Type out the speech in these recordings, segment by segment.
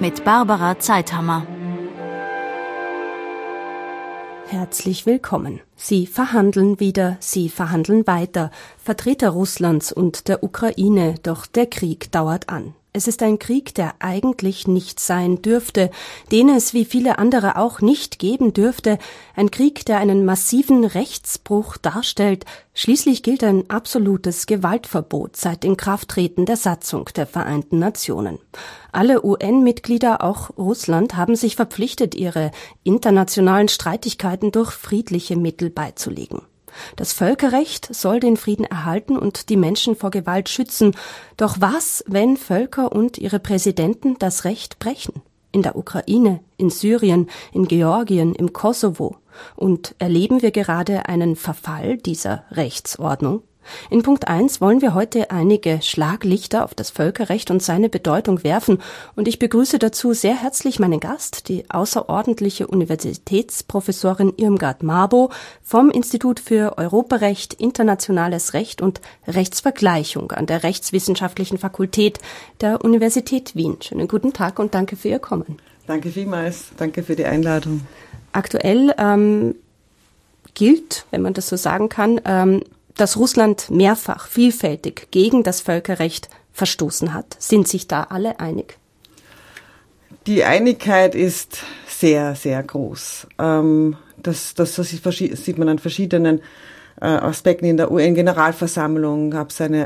mit Barbara Zeithammer. Herzlich willkommen. Sie verhandeln wieder, sie verhandeln weiter. Vertreter Russlands und der Ukraine, doch der Krieg dauert an. Es ist ein Krieg, der eigentlich nicht sein dürfte, den es wie viele andere auch nicht geben dürfte. Ein Krieg, der einen massiven Rechtsbruch darstellt. Schließlich gilt ein absolutes Gewaltverbot seit Inkrafttreten der Satzung der Vereinten Nationen. Alle UN-Mitglieder, auch Russland, haben sich verpflichtet, ihre internationalen Streitigkeiten durch friedliche Mittel beizulegen. Das Völkerrecht soll den Frieden erhalten und die Menschen vor Gewalt schützen. Doch was, wenn Völker und ihre Präsidenten das Recht brechen? In der Ukraine, in Syrien, in Georgien, im Kosovo. Und erleben wir gerade einen Verfall dieser Rechtsordnung? In Punkt 1 wollen wir heute einige Schlaglichter auf das Völkerrecht und seine Bedeutung werfen. Und ich begrüße dazu sehr herzlich meinen Gast, die außerordentliche Universitätsprofessorin Irmgard Mabo vom Institut für Europarecht, Internationales Recht und Rechtsvergleichung an der Rechtswissenschaftlichen Fakultät der Universität Wien. Schönen guten Tag und danke für Ihr Kommen. Danke vielmals, danke für die Einladung. Aktuell gilt, wenn man das so sagen kann, dass Russland mehrfach vielfältig gegen das Völkerrecht verstoßen hat. Sind sich da alle einig? Die Einigkeit ist sehr, sehr groß. Das sieht man an verschiedenen Aspekten. In der UN-Generalversammlung gab es eine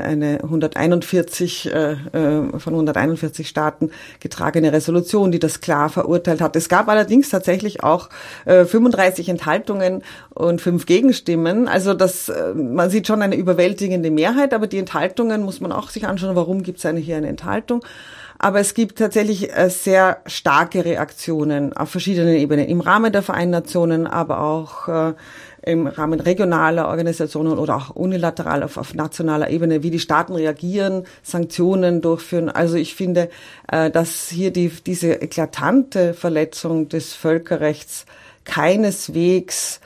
141 von 141 Staaten getragene Resolution, die das klar verurteilt hat. Es gab allerdings tatsächlich auch 35 Enthaltungen und 5 Gegenstimmen. Also man sieht schon eine überwältigende Mehrheit, aber die Enthaltungen muss man auch sich anschauen, warum gibt es hier eine Enthaltung. Aber es gibt tatsächlich sehr starke Reaktionen auf verschiedenen Ebenen, im Rahmen der Vereinten Nationen, aber auch im Rahmen regionaler Organisationen oder auch unilateral auf nationaler Ebene, wie die Staaten reagieren, Sanktionen durchführen. Also ich finde, dass hier diese eklatante Verletzung des Völkerrechts keineswegs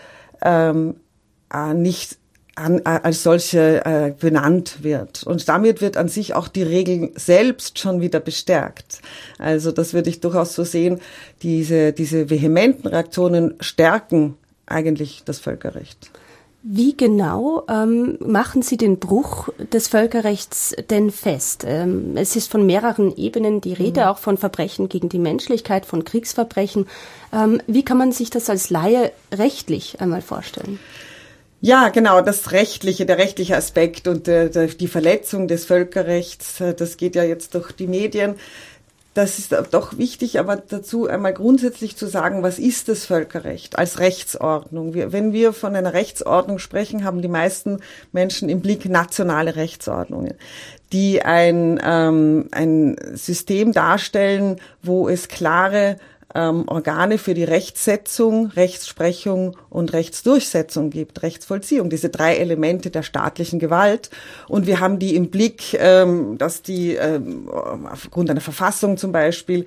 nicht als solche benannt wird. Und damit wird an sich auch die Regel selbst schon wieder bestärkt. Also das würde ich durchaus so sehen. Diese vehementen Reaktionen stärken eigentlich das Völkerrecht. Wie genau machen Sie den Bruch des Völkerrechts denn fest? Es ist von mehreren Ebenen die Rede, auch von Verbrechen gegen die Menschlichkeit, von Kriegsverbrechen. Wie kann man sich das als Laie rechtlich einmal vorstellen? Ja, genau, der rechtliche Aspekt und die Verletzung des Völkerrechts, das geht ja jetzt durch die Medien. Das ist doch wichtig, aber dazu einmal grundsätzlich zu sagen, was ist das Völkerrecht als Rechtsordnung? Wenn wir von einer Rechtsordnung sprechen, haben die meisten Menschen im Blick nationale Rechtsordnungen, die ein System darstellen, wo es klare Organe für die Rechtsetzung, Rechtsprechung und Rechtsdurchsetzung gibt, Rechtsvollziehung, diese 3 Elemente der staatlichen Gewalt. Und wir haben die im Blick, dass die aufgrund einer Verfassung zum Beispiel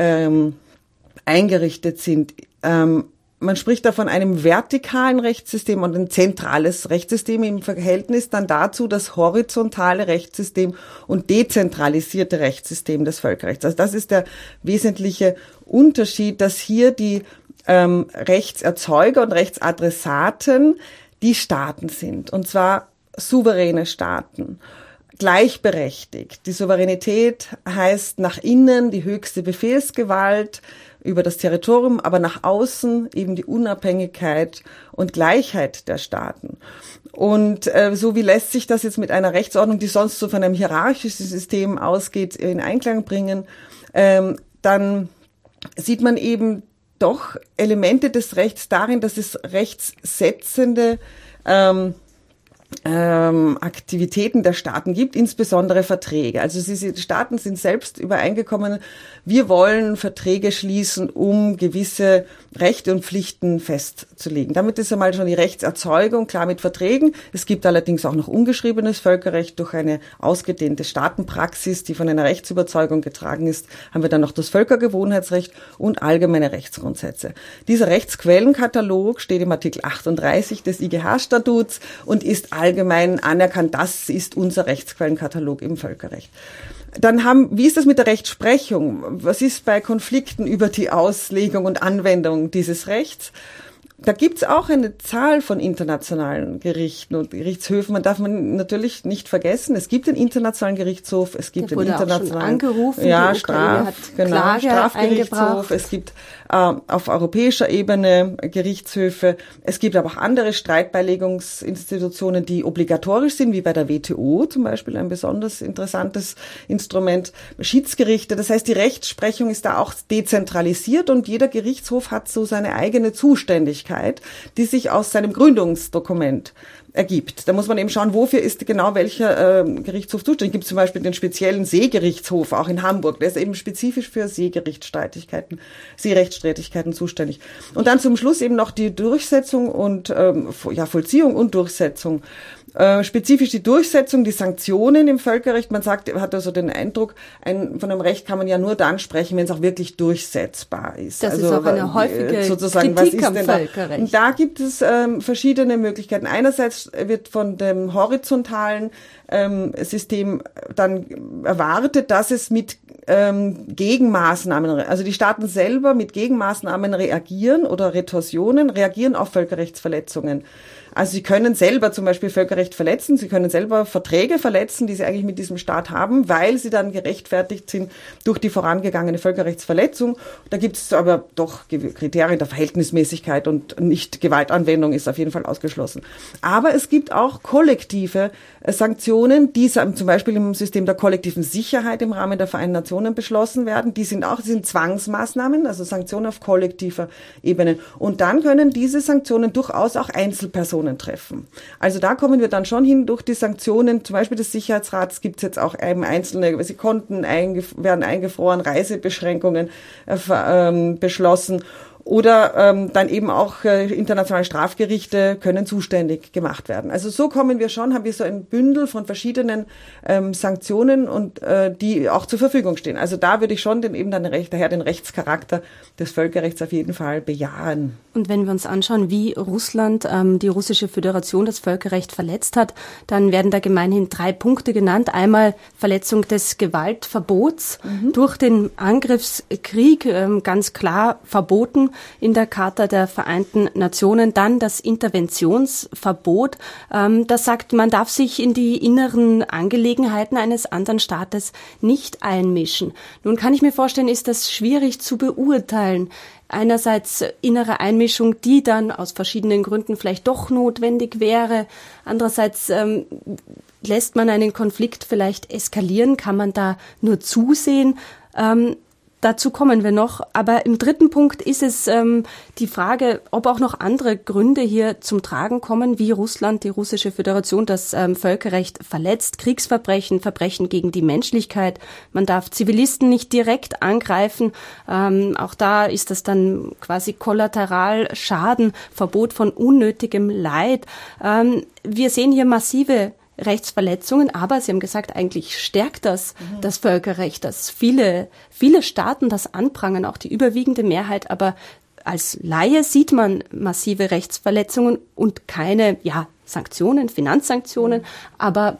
eingerichtet sind. Man spricht da von einem vertikalen Rechtssystem und ein zentrales Rechtssystem im Verhältnis dann dazu das horizontale Rechtssystem und dezentralisierte Rechtssystem des Völkerrechts. Also das ist der wesentliche Unterschied, dass hier die Rechtserzeuger und Rechtsadressaten die Staaten sind, und zwar souveräne Staaten. Gleichberechtigt. Die Souveränität heißt nach innen die höchste Befehlsgewalt über das Territorium, aber nach außen eben die Unabhängigkeit und Gleichheit der Staaten. Und so wie lässt sich das jetzt mit einer Rechtsordnung, die sonst so von einem hierarchischen System ausgeht, in Einklang bringen, dann sieht man eben doch Elemente des Rechts darin, dass es rechtssetzende Aktivitäten der Staaten gibt, insbesondere Verträge. Also die Staaten sind selbst übereingekommen, wir wollen Verträge schließen, um gewisse Rechte und Pflichten festzulegen. Damit ist einmal schon die Rechtserzeugung klar mit Verträgen. Es gibt allerdings auch noch ungeschriebenes Völkerrecht durch eine ausgedehnte Staatenpraxis, die von einer Rechtsüberzeugung getragen ist, haben wir dann noch das Völkergewohnheitsrecht und allgemeine Rechtsgrundsätze. Dieser Rechtsquellenkatalog steht im Artikel 38 des IGH-Statuts und ist allgemein anerkannt, das ist unser Rechtsquellenkatalog im Völkerrecht. Dann wie ist das mit der Rechtsprechung? Was ist bei Konflikten über die Auslegung und Anwendung dieses Rechts? Da gibt's auch eine Zahl von internationalen Gerichten und Gerichtshöfen. Man darf natürlich nicht vergessen, es gibt den Internationalen Gerichtshof, es gibt den internationalen Strafgerichtshof, es gibt auf europäischer Ebene Gerichtshöfe, es gibt aber auch andere Streitbeilegungsinstitutionen, die obligatorisch sind, wie bei der WTO zum Beispiel, ein besonders interessantes Instrument, Schiedsgerichte. Das heißt, die Rechtsprechung ist da auch dezentralisiert und jeder Gerichtshof hat so seine eigene Zuständigkeit, die sich aus seinem Gründungsdokument ergibt. Da muss man eben schauen, wofür ist genau welcher Gerichtshof zuständig. Es gibt zum Beispiel den speziellen Seegerichtshof, auch in Hamburg. Der ist eben spezifisch für Seerechtsstreitigkeiten zuständig. Und dann zum Schluss eben noch die Durchsetzung und Vollziehung und Durchsetzung. Spezifisch die Durchsetzung, die Sanktionen im Völkerrecht. Man hat also den Eindruck, von einem Recht kann man ja nur dann sprechen, wenn es auch wirklich durchsetzbar ist. Das ist auch eine häufige Kritik am Völkerrecht. Und da gibt es verschiedene Möglichkeiten. Einerseits wird von dem horizontalen System dann erwartet, dass es mit Gegenmaßnahmen, also die Staaten selber mit Gegenmaßnahmen reagieren oder Retorsionen reagieren auf Völkerrechtsverletzungen. Also sie können selber zum Beispiel Völkerrecht verletzen, sie können selber Verträge verletzen, die sie eigentlich mit diesem Staat haben, weil sie dann gerechtfertigt sind durch die vorangegangene Völkerrechtsverletzung. Da gibt es aber doch Kriterien der Verhältnismäßigkeit und Nicht-Gewaltanwendung ist auf jeden Fall ausgeschlossen. Aber es gibt auch kollektive Sanktionen, die zum Beispiel im System der kollektiven Sicherheit im Rahmen der Vereinten Nationen beschlossen werden. Die sind Zwangsmaßnahmen, also Sanktionen auf kollektiver Ebene. Und dann können diese Sanktionen durchaus auch Einzelpersonen treffen. Also da kommen wir dann schon hin durch die Sanktionen, zum Beispiel des Sicherheitsrats gibt es jetzt auch einzelne, Konten werden eingefroren, Reisebeschränkungen beschlossen. Oder dann eben auch internationale Strafgerichte können zuständig gemacht werden. Also so haben wir so ein Bündel von verschiedenen Sanktionen und die auch zur Verfügung stehen. Also da würde ich schon den Rechtscharakter des Völkerrechts auf jeden Fall bejahen. Und wenn wir uns anschauen, wie Russland, die Russische Föderation, das Völkerrecht verletzt hat, dann werden da gemeinhin 3 Punkte genannt. Einmal Verletzung des Gewaltverbots durch den Angriffskrieg, ganz klar verboten in der Charta der Vereinten Nationen. Dann das Interventionsverbot. Das sagt, man darf sich in die inneren Angelegenheiten eines anderen Staates nicht einmischen. Nun kann ich mir vorstellen, ist das schwierig zu beurteilen. Einerseits innere Einmischung, die dann aus verschiedenen Gründen vielleicht doch notwendig wäre. Andererseits lässt man einen Konflikt vielleicht eskalieren, kann man da nur zusehen. Dazu kommen wir noch. Aber im 3. Punkt ist es die Frage, ob auch noch andere Gründe hier zum Tragen kommen, wie Russland, die Russische Föderation, das Völkerrecht verletzt, Kriegsverbrechen, Verbrechen gegen die Menschlichkeit. Man darf Zivilisten nicht direkt angreifen. Auch da ist das dann quasi Kollateralschaden, Verbot von unnötigem Leid. Wir sehen hier massive Rechtsverletzungen, aber Sie haben gesagt, eigentlich stärkt das Völkerrecht, dass viele Staaten das anprangern, auch die überwiegende Mehrheit, aber als Laie sieht man massive Rechtsverletzungen und keine Sanktionen, Finanzsanktionen, aber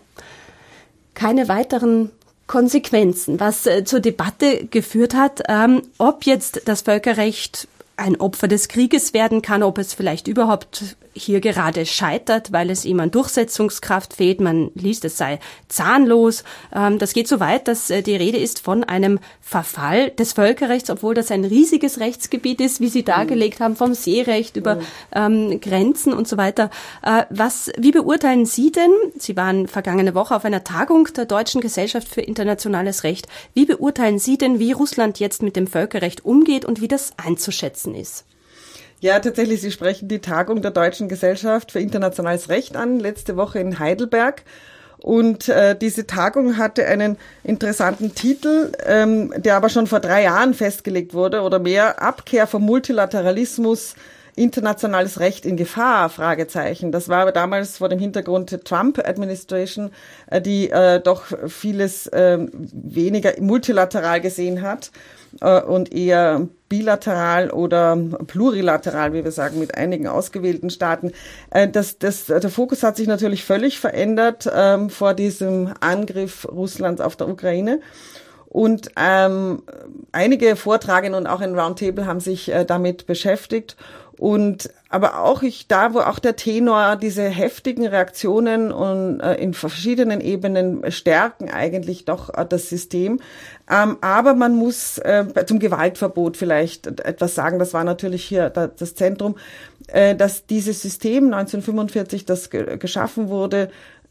keine weiteren Konsequenzen, was zur Debatte geführt hat, ob jetzt das Völkerrecht ein Opfer des Krieges werden kann, ob es vielleicht überhaupt hier gerade scheitert, weil es ihm an Durchsetzungskraft fehlt. Man liest, es sei zahnlos. Das geht so weit, dass die Rede ist von einem Verfall des Völkerrechts, obwohl das ein riesiges Rechtsgebiet ist, wie Sie dargelegt haben, vom Seerecht über Grenzen und so weiter. Wie beurteilen Sie denn, Sie waren vergangene Woche auf einer Tagung der Deutschen Gesellschaft für internationales Recht, wie beurteilen Sie denn, wie Russland jetzt mit dem Völkerrecht umgeht und wie das einzuschätzen ist? Ja, tatsächlich, Sie sprechen die Tagung der Deutschen Gesellschaft für internationales Recht an, letzte Woche in Heidelberg. Und diese Tagung hatte einen interessanten Titel, der aber schon vor 3 Jahren festgelegt wurde oder mehr, Abkehr vom Multilateralismus internationales Recht in Gefahr? Fragezeichen. Das war aber damals vor dem Hintergrund der Trump-Administration, die doch vieles weniger multilateral gesehen hat und eher bilateral oder plurilateral, wie wir sagen, mit einigen ausgewählten Staaten. Der Fokus hat sich natürlich völlig verändert vor diesem Angriff Russlands auf der Ukraine. Und einige Vortragende und auch ein Roundtable haben sich damit beschäftigt. Und aber auch wo auch der Tenor diese heftigen Reaktionen und in verschiedenen Ebenen stärken eigentlich doch das System. Aber man muss zum Gewaltverbot vielleicht etwas sagen. Das war natürlich hier das Zentrum, dass dieses System 1945, das geschaffen wurde,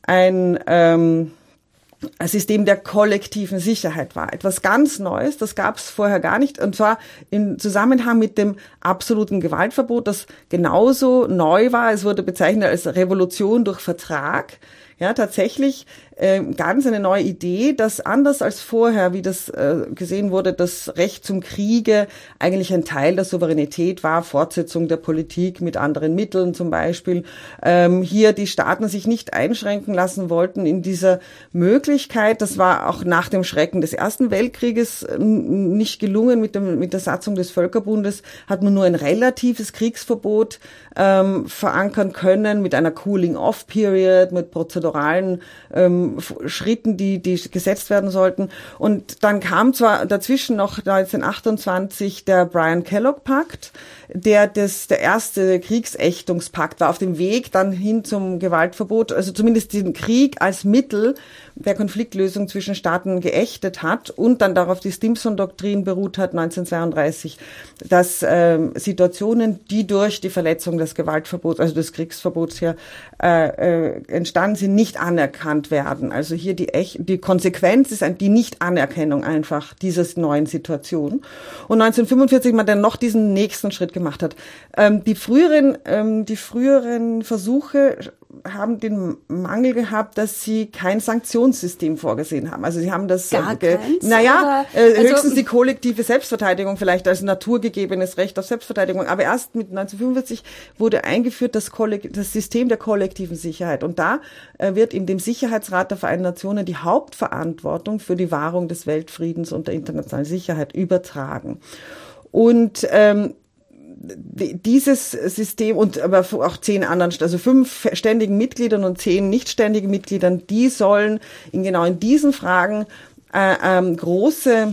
ein System der kollektiven Sicherheit war. Etwas ganz Neues, das gab es vorher gar nicht. Und zwar im Zusammenhang mit dem absoluten Gewaltverbot, das genauso neu war. Es wurde bezeichnet als Revolution durch Vertrag. Ja, tatsächlich ganz eine neue Idee, dass anders als vorher, wie das gesehen wurde, das Recht zum Kriege eigentlich ein Teil der Souveränität war, Fortsetzung der Politik mit anderen Mitteln zum Beispiel. Hier die Staaten sich nicht einschränken lassen wollten in dieser Möglichkeit. Das war auch nach dem Schrecken des Ersten Weltkrieges nicht gelungen. Mit der Satzung des Völkerbundes hat man nur ein relatives Kriegsverbot verankern können mit einer Cooling-off-Period, mit prozeduralen Schritten, die gesetzt werden sollten. Und dann kam zwar dazwischen noch 1928 der Bryan-Kellogg-Pakt, der erste Kriegsächtungspakt war, auf dem Weg dann hin zum Gewaltverbot, also zumindest den Krieg als Mittel der Konfliktlösung zwischen Staaten geächtet hat und dann darauf die Stimson-Doktrin beruht hat 1932, dass Situationen, die durch die Verletzung des Gewaltverbots, also des Kriegsverbots hier entstanden sind, nicht anerkannt werden. Also hier die Konsequenz ist die Nichtanerkennung einfach dieser neuen Situation. Und 1945 man dann noch diesen nächsten Schritt gemacht hat. Die früheren Versuche haben den Mangel gehabt, dass sie kein Sanktionssystem vorgesehen haben. Also sie haben das höchstens die kollektive Selbstverteidigung vielleicht als naturgegebenes Recht auf Selbstverteidigung. Aber erst mit 1945 wurde eingeführt das System der kollektiven Sicherheit. Und da wird in dem Sicherheitsrat der Vereinten Nationen die Hauptverantwortung für die Wahrung des Weltfriedens und der internationalen Sicherheit übertragen. Und dieses System und aber auch 10 anderen, also 5 ständigen Mitgliedern und 10 nichtständigen Mitgliedern, die sollen genau in diesen Fragen große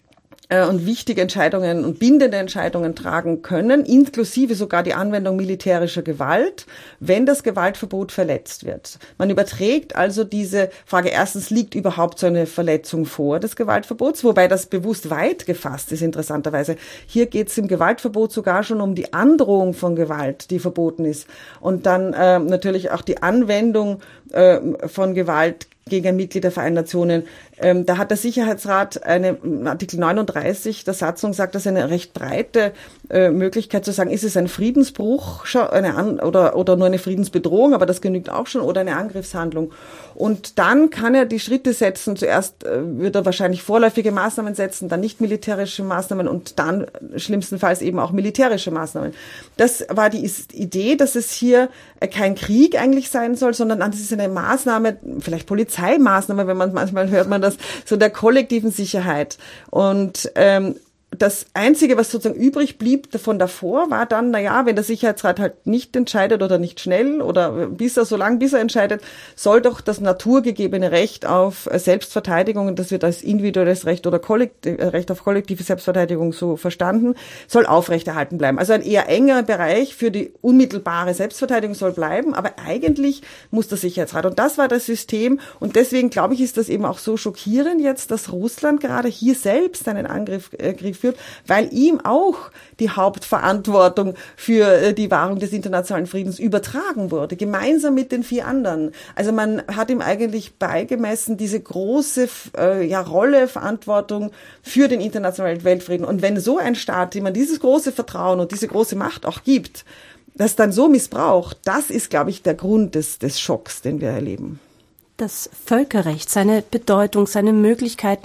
und wichtige Entscheidungen und bindende Entscheidungen tragen können, inklusive sogar die Anwendung militärischer Gewalt, wenn das Gewaltverbot verletzt wird. Man überträgt also diese Frage, erstens, liegt überhaupt so eine Verletzung vor des Gewaltverbots, wobei das bewusst weit gefasst ist, interessanterweise. Hier geht es im Gewaltverbot sogar schon um die Androhung von Gewalt, die verboten ist. Und dann natürlich auch die Anwendung von Gewalt gegen ein Mitglied der Vereinten Nationen. Da hat der Sicherheitsrat Artikel 39 der Satzung sagt, das ist eine recht breite Möglichkeit zu sagen, ist es ein Friedensbruch oder nur eine Friedensbedrohung, aber das genügt auch schon, oder eine Angriffshandlung. Und dann kann er die Schritte setzen. Zuerst wird er wahrscheinlich vorläufige Maßnahmen setzen, dann nicht militärische Maßnahmen und dann schlimmstenfalls eben auch militärische Maßnahmen. Das war die Idee, dass es hier kein Krieg eigentlich sein soll, sondern das ist eine Maßnahme, vielleicht Polizeimaßnahme, manchmal hört man das, so der kollektiven Sicherheit. Und das Einzige, was sozusagen übrig blieb von davor, war dann, wenn der Sicherheitsrat halt nicht entscheidet oder nicht schnell oder bis er entscheidet, soll doch das naturgegebene Recht auf Selbstverteidigung, und das wird als individuelles Recht oder Recht auf kollektive Selbstverteidigung so verstanden, soll aufrechterhalten bleiben. Also ein eher enger Bereich für die unmittelbare Selbstverteidigung soll bleiben, aber eigentlich muss der Sicherheitsrat. Und das war das System, und deswegen glaube ich, ist das eben auch so schockierend jetzt, dass Russland gerade hier selbst einen Krieg führt, weil ihm auch die Hauptverantwortung für die Wahrung des internationalen Friedens übertragen wurde, gemeinsam mit den 4 anderen. Also man hat ihm eigentlich beigemessen diese große Rolle, Verantwortung für den internationalen Weltfrieden. Und wenn so ein Staat, dem man dieses große Vertrauen und diese große Macht auch gibt, das dann so missbraucht, das ist, glaube ich, der Grund des Schocks, den wir erleben. Das Völkerrecht, seine Bedeutung, seine Möglichkeiten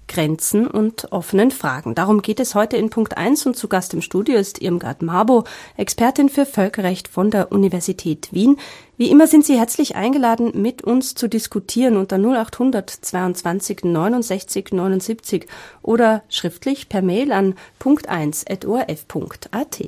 Grenzen und offenen Fragen. Darum geht es heute in Punkt 1 und zu Gast im Studio ist Irmgard Marbot, Expertin für Völkerrecht von der Universität Wien. Wie immer sind Sie herzlich eingeladen, mit uns zu diskutieren unter 0800 22 69 79 oder schriftlich per Mail an punkt1@orf.at.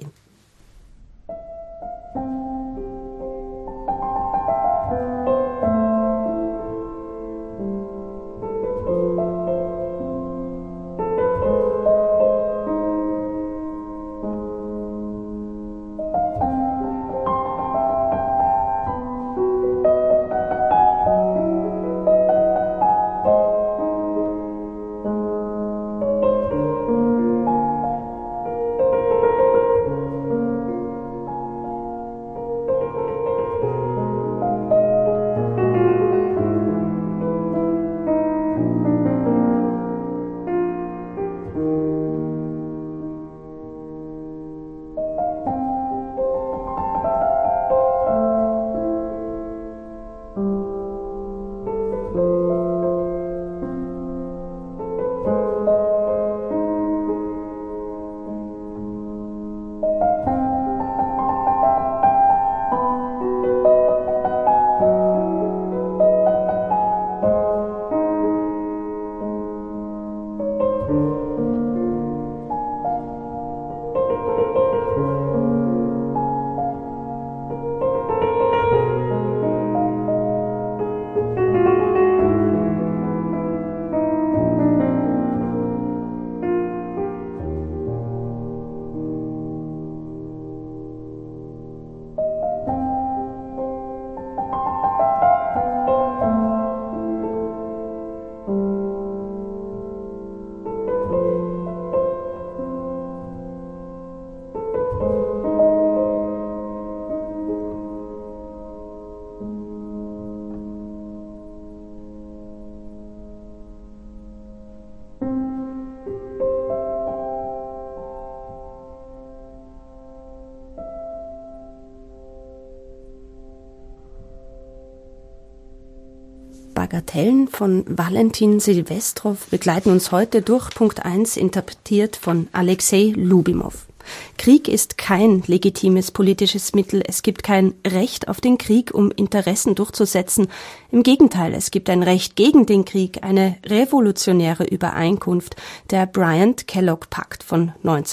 Bagatellen von Valentin Silvestrov begleiten uns heute durch Punkt 1, interpretiert von Alexei Lubimov. Krieg ist kein legitimes politisches Mittel. Es gibt kein Recht auf den Krieg, um Interessen durchzusetzen. Im Gegenteil, es gibt ein Recht gegen den Krieg, eine revolutionäre Übereinkunft, der Bryant-Kellogg-Pakt von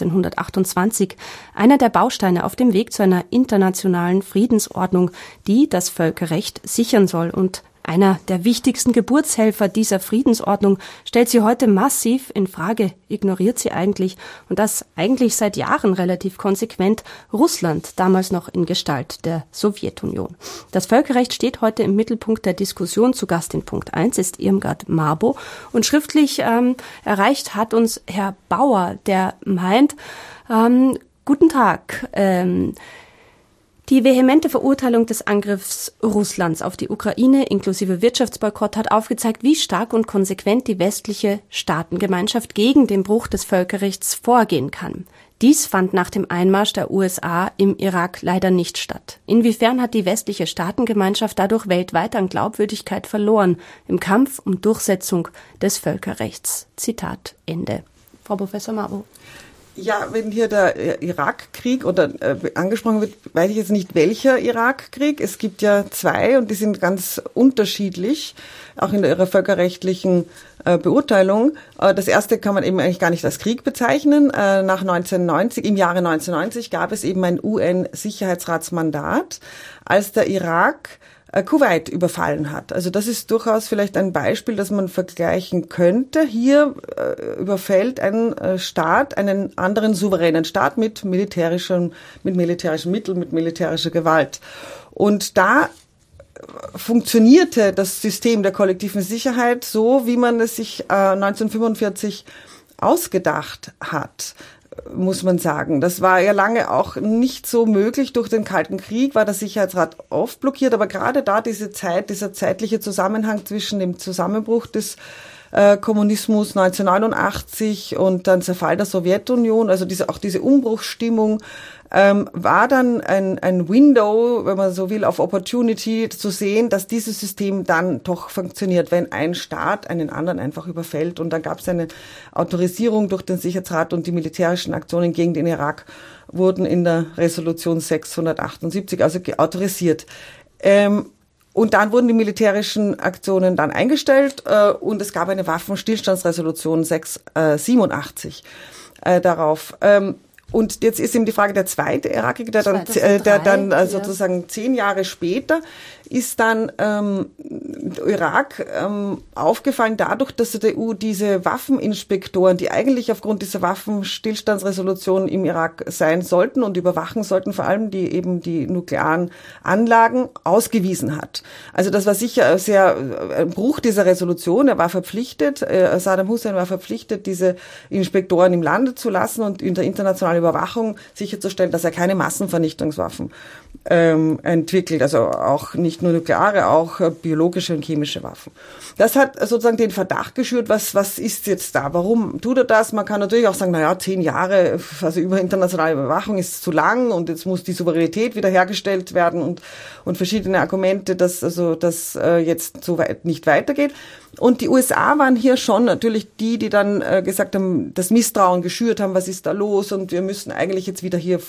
1928, einer der Bausteine auf dem Weg zu einer internationalen Friedensordnung, die das Völkerrecht sichern soll. Und einer der wichtigsten Geburtshelfer dieser Friedensordnung stellt sie heute massiv in Frage, ignoriert sie eigentlich, und das eigentlich seit Jahren relativ konsequent, Russland, damals noch in Gestalt der Sowjetunion. Das Völkerrecht steht heute im Mittelpunkt der Diskussion. Zu Gast in Punkt 1 ist Irmgard Marbot und schriftlich erreicht hat uns Herr Bauer, der meint, guten Tag, die vehemente Verurteilung des Angriffs Russlands auf die Ukraine inklusive Wirtschaftsboykott hat aufgezeigt, wie stark und konsequent die westliche Staatengemeinschaft gegen den Bruch des Völkerrechts vorgehen kann. Dies fand nach dem Einmarsch der USA im Irak leider nicht statt. Inwiefern hat die westliche Staatengemeinschaft dadurch weltweit an Glaubwürdigkeit verloren im Kampf um Durchsetzung des Völkerrechts? Zitat Ende. Frau Professor Marbot. Ja, wenn hier der Irakkrieg oder angesprochen wird, weiß ich jetzt nicht, welcher Irakkrieg. Es gibt ja zwei und die sind ganz unterschiedlich, auch in ihrer völkerrechtlichen Beurteilung. Das erste kann man eben eigentlich gar nicht als Krieg bezeichnen. Im Jahre 1990 gab es eben ein UN-Sicherheitsratsmandat, als der Irak Kuwait überfallen hat. Also das ist durchaus vielleicht ein Beispiel, das man vergleichen könnte. Hier überfällt ein Staat einen anderen souveränen Staat mit militärischen Mitteln, mit militärischer Gewalt. Und da funktionierte das System der kollektiven Sicherheit so, wie man es sich 1945 ausgedacht hat, muss man sagen. Das war ja lange auch nicht so möglich. Durch den Kalten Krieg war der Sicherheitsrat oft blockiert, aber gerade da dieser zeitliche Zusammenhang zwischen dem Zusammenbruch des Kommunismus 1989 und dann Zerfall der Sowjetunion, also diese Umbruchsstimmung, war dann ein Window, wenn man so will, auf Opportunity zu sehen, dass dieses System dann doch funktioniert, wenn ein Staat einen anderen einfach überfällt. Und dann gab es eine Autorisierung durch den Sicherheitsrat und die militärischen Aktionen gegen den Irak wurden in der Resolution 678 also autorisiert. Und dann wurden die militärischen Aktionen dann eingestellt und es gab eine Waffenstillstandsresolution 687 darauf. Und jetzt ist eben die Frage, der zweite Irakkrieg, der dann sozusagen 10 Jahre später ist dann Irak aufgefallen dadurch, dass der EU diese Waffeninspektoren, die eigentlich aufgrund dieser Waffenstillstandsresolution im Irak sein sollten und überwachen sollten, vor allem die eben die nuklearen Anlagen, ausgewiesen hat. Also das war sicher ein Bruch dieser Resolution. Er war verpflichtet, Saddam Hussein war verpflichtet, diese Inspektoren im Lande zu lassen und in der internationalen Überwachung sicherzustellen, dass er keine Massenvernichtungswaffen entwickelt, also auch nicht nur nukleare, auch biologische und chemische Waffen. Das hat sozusagen den Verdacht geschürt, was ist jetzt da? Warum tut er das? Man kann natürlich auch sagen, 10 Jahre, also über internationale Überwachung ist zu lang und jetzt muss die Souveränität wiederhergestellt werden und verschiedene Argumente, dass jetzt so weit nicht weitergeht. Und die USA waren hier schon natürlich die dann gesagt haben, das Misstrauen geschürt haben, was ist da los und wir müssen eigentlich jetzt wieder hier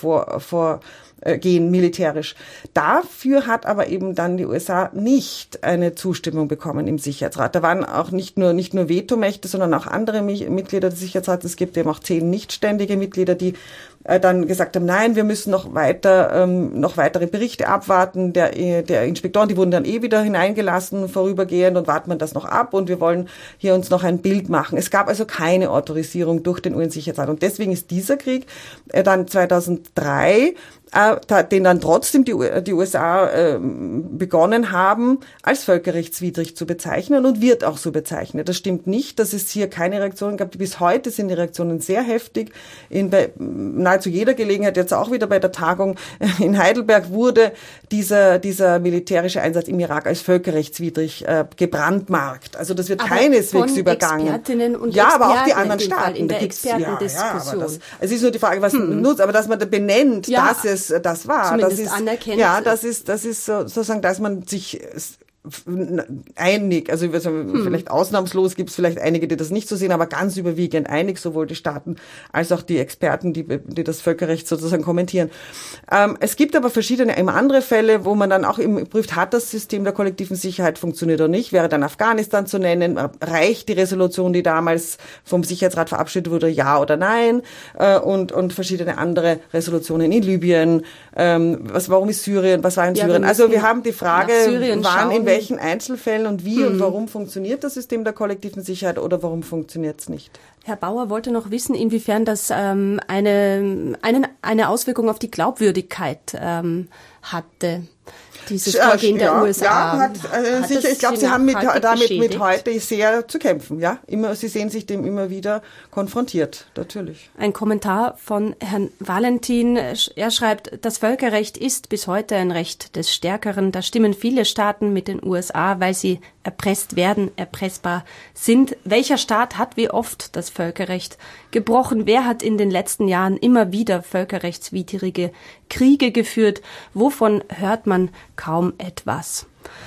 vorgehen militärisch. Dafür hat aber eben dann die USA nicht eine Zustimmung bekommen im Sicherheitsrat. Da waren auch nicht nur Vetomächte, sondern auch andere Mitglieder des Sicherheitsrats. Es gibt eben auch 10 nichtständige Mitglieder, die dann gesagt haben, nein, wir müssen noch weitere Berichte abwarten. Der Inspektoren, die wurden dann wieder hineingelassen vorübergehend und warten wir das noch ab und wir wollen hier uns noch ein Bild machen. Es gab also keine Autorisierung durch den UN-Sicherheitsrat und deswegen ist dieser Krieg dann 2003 den dann trotzdem die USA begonnen haben, als völkerrechtswidrig zu bezeichnen und wird auch so bezeichnet. Das stimmt nicht, dass es hier keine Reaktionen gab. Bis heute sind die Reaktionen sehr heftig. Bei nahezu jeder Gelegenheit, jetzt auch wieder bei der Tagung in Heidelberg, wurde dieser militärische Einsatz im Irak als völkerrechtswidrig gebrandmarkt. Also das wird keineswegs übergangen. Expertinnen und aber auch die anderen Staaten. In der Expertendiskussion. Es ist nur die Frage, was nutzt, aber dass man da benennt, dass es das war. Zumindest das ist anerkennt. Ja, das ist sozusagen, dass man sich einig, also vielleicht ausnahmslos gibt es vielleicht einige, die das nicht so sehen, aber ganz überwiegend einig, sowohl die Staaten als auch die Experten, die das Völkerrecht sozusagen kommentieren. Es gibt aber verschiedene andere Fälle, wo man dann auch prüft, hat das System der kollektiven Sicherheit funktioniert oder nicht, wäre dann Afghanistan zu nennen, reicht die Resolution, die damals vom Sicherheitsrat verabschiedet wurde, ja oder nein, und verschiedene andere Resolutionen in Libyen, warum ist Syrien, was war in Syrien? Also wir haben die Frage, wann, in welchen Einzelfällen und wie und warum funktioniert das System der kollektiven Sicherheit oder warum funktioniert es nicht? Herr Bauer wollte noch wissen, inwiefern das eine Auswirkung auf die Glaubwürdigkeit hatte. Dieses Vorgehen der USA. Sicher. Ich glaube, Sie haben damit mit heute sehr zu kämpfen. Ja, Sie sehen sich dem immer wieder konfrontiert, natürlich. Ein Kommentar von Herrn Valentin. Er schreibt, das Völkerrecht ist bis heute ein Recht des Stärkeren. Da stimmen viele Staaten mit den USA, weil sie erpresst werden, erpressbar sind. Welcher Staat hat wie oft das Völkerrecht gebrochen? Wer hat in den letzten Jahren immer wieder völkerrechtswidrige Kriege geführt? Wovon hört man kaum etwas?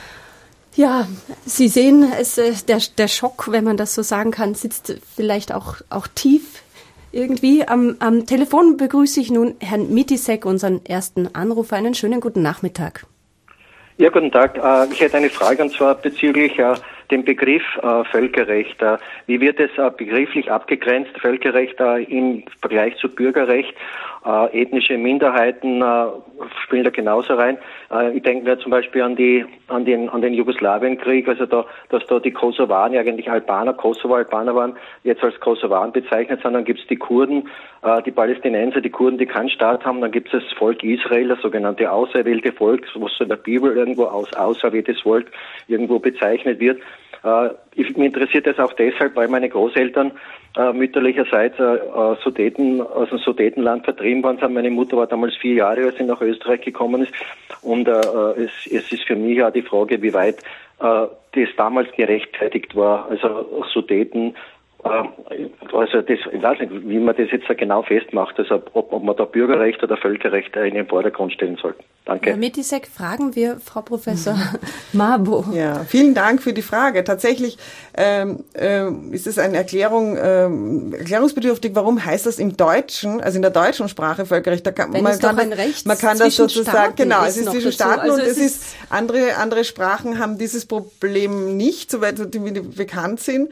Ja, Sie sehen, der Schock, wenn man das so sagen kann, sitzt vielleicht auch tief irgendwie. Am Telefon begrüße ich nun Herrn Mitisek, unseren ersten Anrufer. Einen schönen guten Nachmittag. Ja, guten Tag. Ich hätte eine Frage, und zwar bezüglich dem Begriff Völkerrecht. Wie wird es begrifflich abgegrenzt, Völkerrecht im Vergleich zu Bürgerrecht? Ethnische Minderheiten spielen da genauso rein. Ich denke mir zum Beispiel an den Jugoslawienkrieg, also dass da die Kosovaren, eigentlich Kosovo-Albaner waren, jetzt als Kosovaren bezeichnet sind. Dann gibt es die Kurden, die Palästinenser, die Kurden, die keinen Staat haben. Dann gibt es das Volk Israel, das sogenannte auserwählte Volk, was so in der Bibel irgendwo als auserwähltes Volk irgendwo bezeichnet wird. Mich interessiert das auch deshalb, weil meine Großeltern mütterlicherseits Sudeten, aus dem Sudetenland vertrieben worden sind. Meine Mutter war damals 4 Jahre, als sie nach Österreich gekommen ist. Und es ist für mich auch die Frage, wie weit das damals gerechtfertigt war. Also Sudeten, also das, ich weiß nicht, wie man das jetzt genau festmacht, also ob man da Bürgerrecht oder Völkerrecht in den Vordergrund stellen sollte. Danke. Herr Mitisek, fragen wir Frau Professor Mabo. Ja, vielen Dank für die Frage. Tatsächlich ist es eine erklärungsbedürftig. Warum heißt das im Deutschen, also in der deutschen Sprache Völkerrecht? Da kann, man kann das sozusagen, genau, es ist zwischen Staaten also und es ist andere Sprachen haben dieses Problem nicht, soweit die bekannt sind.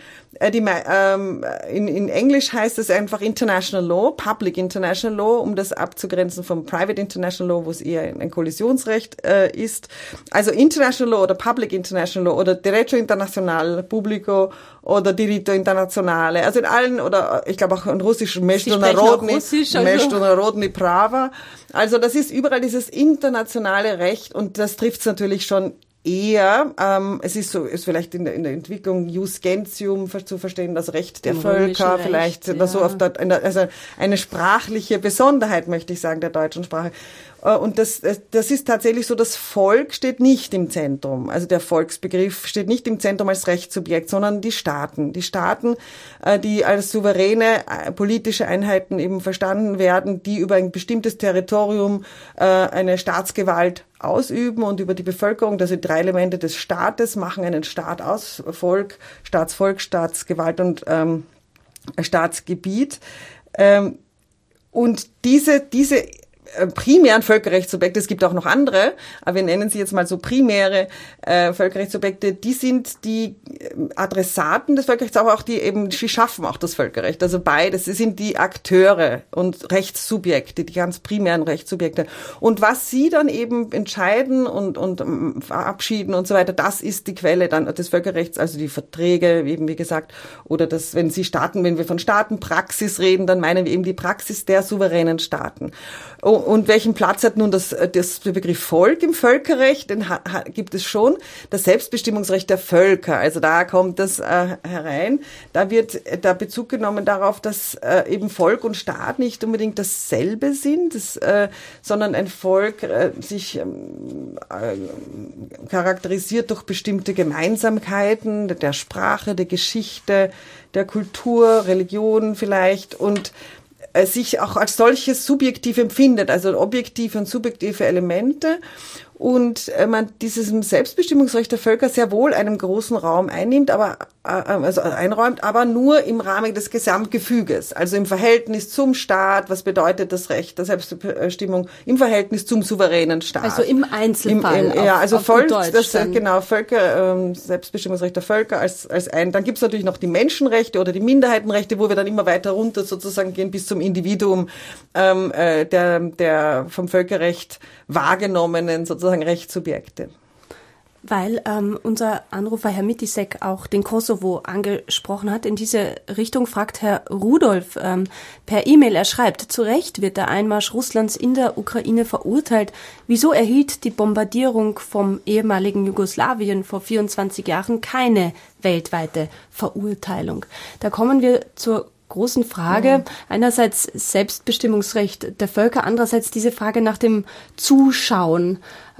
In Englisch heißt es einfach International Law, Public International Law, um das abzugrenzen vom Private International Law, wo es eher ein Kollisionsrecht ist. Also International Law oder Public International Law oder Derecho Internacional Público oder Diritto Internazionale. Also in allen, oder ich glaube auch in Russisch, Международный Права. Also das ist überall dieses internationale Recht und das trifft es natürlich schon eher, es ist vielleicht in der Entwicklung Jus Gentium zu verstehen, das Recht der Völker, vielleicht so also eine sprachliche Besonderheit, möchte ich sagen, der deutschen Sprache. Und das ist tatsächlich so, das Volk steht nicht im Zentrum. Also der Volksbegriff steht nicht im Zentrum als Rechtssubjekt, sondern die Staaten. Die Staaten, die als souveräne politische Einheiten eben verstanden werden, die über ein bestimmtes Territorium eine Staatsgewalt ausüben und über die Bevölkerung, das sind 3 Elemente des Staates, machen einen Staat aus, Volk, Staatsgewalt und Staatsgebiet. Und diese primären Völkerrechtssubjekte, es gibt auch noch andere, aber wir nennen sie jetzt mal so primäre Völkerrechtssubjekte, die sind die Adressaten des Völkerrechts, aber auch die schaffen auch das Völkerrecht. Also beides, sie sind die Akteure und Rechtssubjekte, die ganz primären Rechtssubjekte. Und was sie dann eben entscheiden und verabschieden und so weiter, das ist die Quelle dann des Völkerrechts, also die Verträge, eben wie gesagt, oder das, wenn wir von Staatenpraxis reden, dann meinen wir eben die Praxis der souveränen Staaten. Und welchen Platz hat nun der Begriff Volk im Völkerrecht? Den gibt es schon. Das Selbstbestimmungsrecht der Völker, also da kommt das herein. Da wird da Bezug genommen darauf, dass eben Volk und Staat nicht unbedingt dasselbe sind, sondern ein Volk sich charakterisiert durch bestimmte Gemeinsamkeiten der Sprache, der Geschichte, der Kultur, Religion vielleicht und sich auch als solches subjektiv empfindet, also objektive und subjektive Elemente und man diesem Selbstbestimmungsrecht der Völker sehr wohl einen großen Raum einräumt, aber nur im Rahmen des Gesamtgefüges, also im Verhältnis zum Staat. Was bedeutet das Recht der Selbstbestimmung im Verhältnis zum souveränen Staat? Also im Einzelfall. Völker, Selbstbestimmungsrecht der Völker als ein. Dann gibt's natürlich noch die Menschenrechte oder die Minderheitenrechte, wo wir dann immer weiter runter sozusagen gehen bis zum Individuum der vom Völkerrecht wahrgenommenen sozusagen Rechtssubjekte. Weil unser Anrufer Herr Mitisek auch den Kosovo angesprochen hat. In diese Richtung fragt Herr Rudolf per E-Mail. Er schreibt, zu Recht wird der Einmarsch Russlands in der Ukraine verurteilt. Wieso erhielt die Bombardierung vom ehemaligen Jugoslawien vor 24 Jahren keine weltweite Verurteilung? Da kommen wir zur großen Frage. Einerseits Selbstbestimmungsrecht der Völker, andererseits diese Frage nach dem Zuschauen.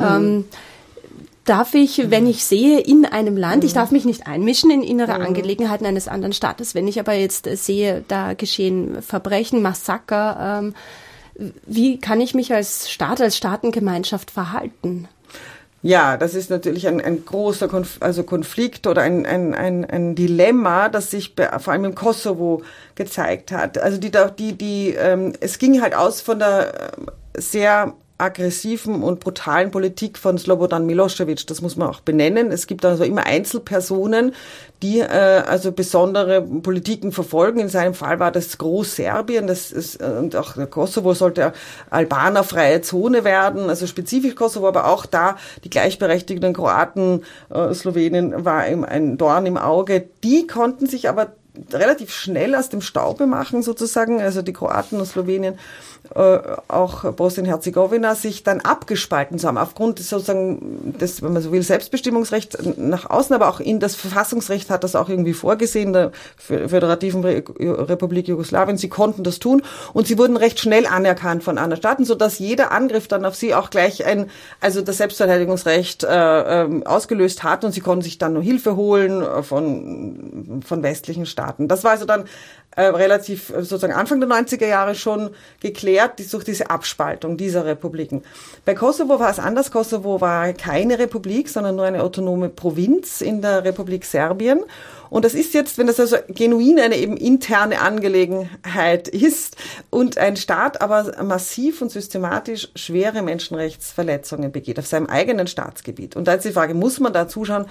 Darf ich, wenn ich sehe in einem Land, ich darf mich nicht einmischen in innere Angelegenheiten eines anderen Staates, wenn ich aber jetzt sehe, da geschehen Verbrechen, Massaker, wie kann ich mich als Staat, als Staatengemeinschaft verhalten? Ja, das ist natürlich ein großer Konflikt oder ein Dilemma, das sich vor allem im Kosovo gezeigt hat. Also es ging halt aus von der sehr aggressiven und brutalen Politik von Slobodan Milošević, das muss man auch benennen. Es gibt also immer Einzelpersonen, die also besondere Politiken verfolgen. In seinem Fall war das Großserbien, und auch Kosovo sollte albanerfreie Zone werden, also spezifisch Kosovo, aber auch da die gleichberechtigten Kroaten, Slowenien war eben ein Dorn im Auge. Die konnten sich aber relativ schnell aus dem Staube machen sozusagen, also die Kroaten und Slowenien, auch Bosnien-Herzegowina, sich dann abgespalten zu haben, aufgrund sozusagen des, wenn man so will, Selbstbestimmungsrechts nach außen, aber auch in das Verfassungsrecht hat das auch irgendwie vorgesehen, der Föderativen Republik Jugoslawien. Sie konnten das tun und sie wurden recht schnell anerkannt von anderen Staaten, sodass jeder Angriff dann auf sie auch gleich also das Selbstverteidigungsrecht ausgelöst hat und sie konnten sich dann nur Hilfe holen von westlichen Staaten. Das war also dann relativ sozusagen Anfang der 90er Jahre schon geklärt durch diese Abspaltung dieser Republiken. Bei Kosovo war es anders. Kosovo war keine Republik, sondern nur eine autonome Provinz in der Republik Serbien. Und das ist jetzt, wenn das also genuin eine eben interne Angelegenheit ist und ein Staat aber massiv und systematisch schwere Menschenrechtsverletzungen begeht auf seinem eigenen Staatsgebiet. Und da ist die Frage, muss man da zuschauen,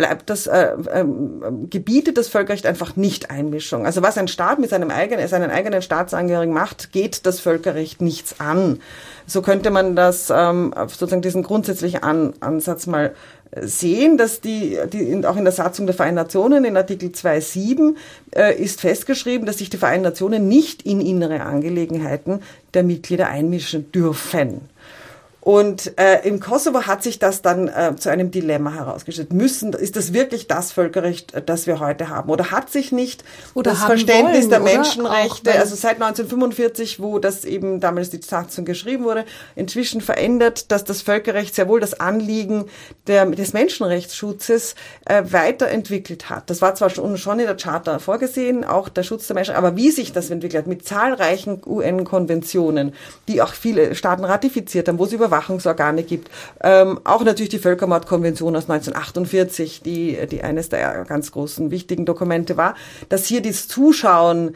gebietet das Völkerrecht einfach nicht Einmischung? Also was ein Staat mit seinen eigenen Staatsangehörigen macht, geht das Völkerrecht nichts an. So könnte man das sozusagen diesen grundsätzlichen Ansatz mal sehen, dass auch in der Satzung der Vereinten Nationen in Artikel 2.7 ist festgeschrieben, dass sich die Vereinten Nationen nicht in innere Angelegenheiten der Mitglieder einmischen dürfen. Und im Kosovo hat sich das dann zu einem Dilemma herausgestellt. Ist das wirklich das Völkerrecht, das wir heute haben? Oder hat sich nicht das Verständnis der Menschenrechte, also seit 1945, wo das eben damals die Satzung geschrieben wurde, inzwischen verändert, dass das Völkerrecht sehr wohl das Anliegen des Menschenrechtsschutzes weiterentwickelt hat. Das war zwar schon in der Charta vorgesehen, auch der Schutz der Menschen, aber wie sich das entwickelt hat, mit zahlreichen UN-Konventionen, die auch viele Staaten ratifiziert haben, wo es Überwachungsorgane gibt. Auch natürlich die Völkermordkonvention aus 1948, die eines der ganz großen, wichtigen Dokumente war, dass hier das Zuschauen,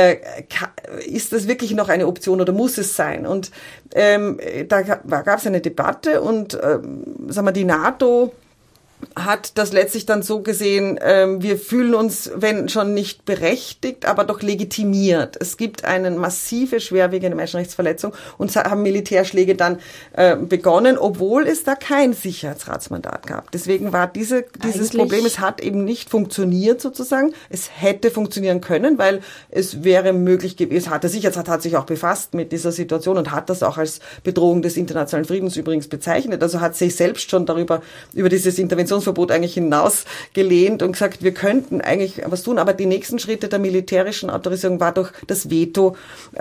ist das wirklich noch eine Option oder muss es sein? Und da gab es eine Debatte und die NATO hat das letztlich dann so gesehen, wir fühlen uns, wenn schon nicht berechtigt, aber doch legitimiert. Es gibt eine massive, schwerwiegende Menschenrechtsverletzung und haben Militärschläge dann begonnen, obwohl es da kein Sicherheitsratsmandat gab. Deswegen war dieses Problem, es hat eben nicht funktioniert sozusagen. Es hätte funktionieren können, weil es wäre möglich gewesen. Der Sicherheitsrat hat sich auch befasst mit dieser Situation und hat das auch als Bedrohung des internationalen Friedens übrigens bezeichnet. Also hat sich selbst schon über dieses Interventionsverbot eigentlich hinausgelehnt und gesagt, wir könnten eigentlich was tun, aber die nächsten Schritte der militärischen Autorisierung war durch das Veto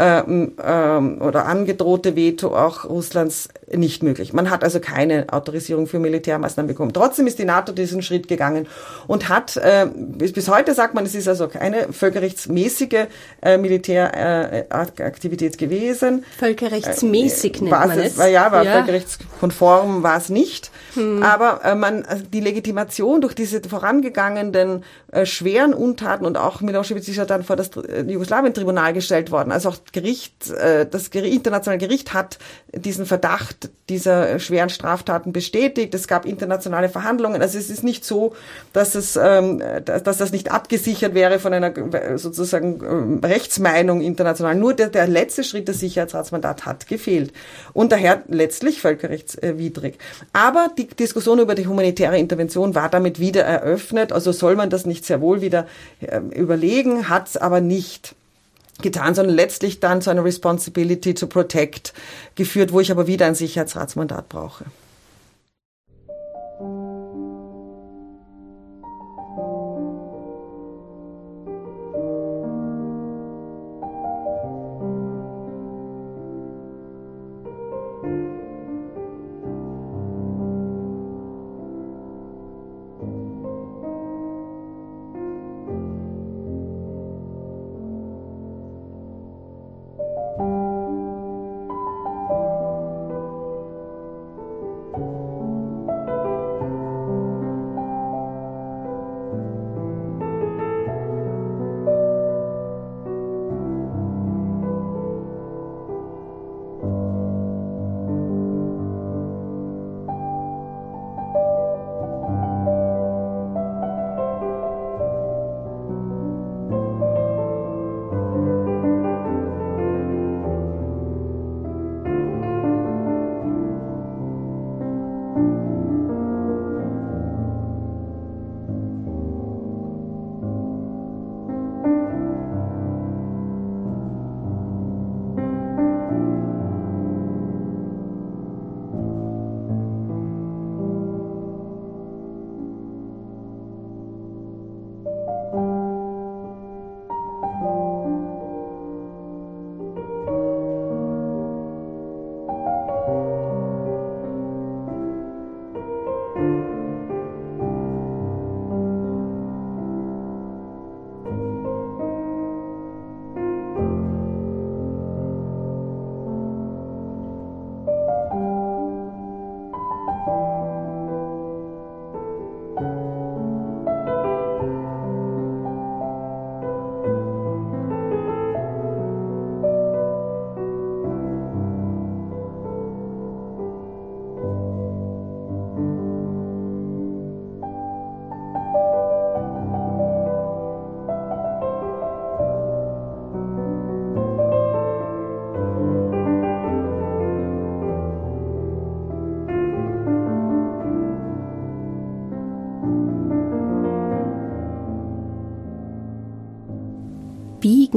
oder angedrohte Veto auch Russlands nicht möglich. Man hat also keine Autorisierung für Militärmaßnahmen bekommen. Trotzdem ist die NATO diesen Schritt gegangen und hat, bis heute sagt man, es ist also keine völkerrechtsmäßige Militäraktivität gewesen. Völkerrechtsmäßig nennt man es. Völkerrechtskonform war es nicht. Aber die Legitimation durch diese vorangegangenen schweren Untaten und auch Milosevic ist ja dann vor das Jugoslawien-Tribunal gestellt worden. Also auch das internationale Gericht hat diesen Verdacht dieser schweren Straftaten bestätigt. Es gab internationale Verhandlungen. Also es ist nicht so, dass das nicht abgesichert wäre von einer sozusagen Rechtsmeinung international. Nur der letzte Schritt des Sicherheitsratsmandats hat gefehlt und daher letztlich völkerrechtswidrig. Aber die Diskussion über die humanitäre Intervention war damit wieder eröffnet. Also soll man das nicht sehr wohl wieder überlegen, hat es aber nicht getan, sondern letztlich dann zu einer Responsibility to Protect geführt, wo ich aber wieder ein Sicherheitsratsmandat brauche.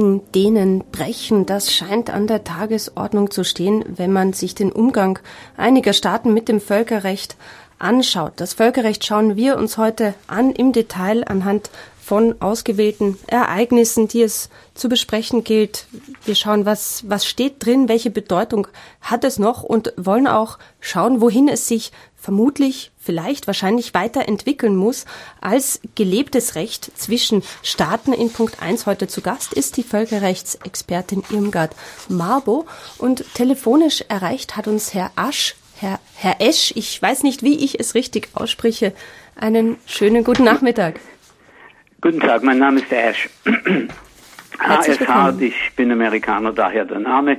gegen denen brechen, das scheint an der Tagesordnung zu stehen, wenn man sich den Umgang einiger Staaten mit dem Völkerrecht anschaut. Das Völkerrecht schauen wir uns heute an im Detail anhand von ausgewählten Ereignissen, die es zu besprechen gilt. Wir schauen, was steht drin, welche Bedeutung hat es noch und wollen auch schauen, wohin es sich vermutlich, vielleicht, wahrscheinlich weiterentwickeln muss als gelebtes Recht zwischen Staaten. In Punkt 1 heute zu Gast ist die Völkerrechtsexpertin Irmgard Marbow und telefonisch erreicht hat uns Herr Esch, ich weiß nicht, wie ich es richtig ausspreche. Einen schönen guten Nachmittag. Guten Tag, mein Name ist Esch. HSH, ich bin Amerikaner, daher der Name.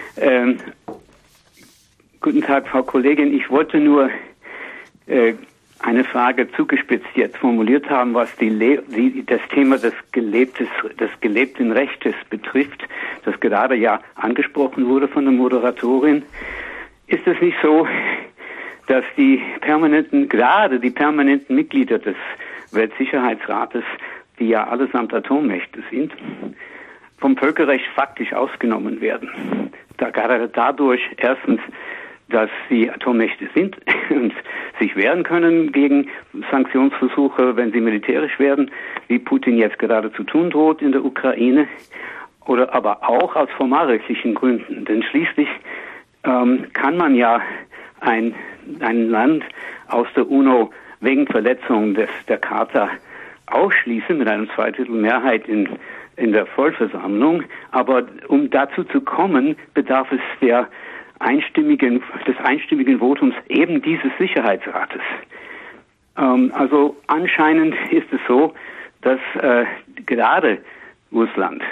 Guten Tag, Frau Kollegin. Ich wollte nur eine Frage zugespitzt jetzt formuliert haben, was das Thema des gelebten Rechtes betrifft, das gerade ja angesprochen wurde von der Moderatorin. Ist es nicht so, dass gerade die permanenten Mitglieder des Weltsicherheitsrates, die ja allesamt Atommächte sind, vom Völkerrecht faktisch ausgenommen werden? Gerade dadurch erstens, dass sie Atommächte sind und sich wehren können gegen Sanktionsversuche, wenn sie militärisch werden, wie Putin jetzt gerade zu tun droht in der Ukraine, oder aber auch aus formalrechtlichen Gründen. Denn schließlich kann man ja ein Land aus der UNO wegen Verletzung der Charta ausschließen mit einer Zweidrittelmehrheit in der Vollversammlung. Aber um dazu zu kommen, bedarf es des einstimmigen Votums eben dieses Sicherheitsrates. Also anscheinend ist es so, dass gerade Russland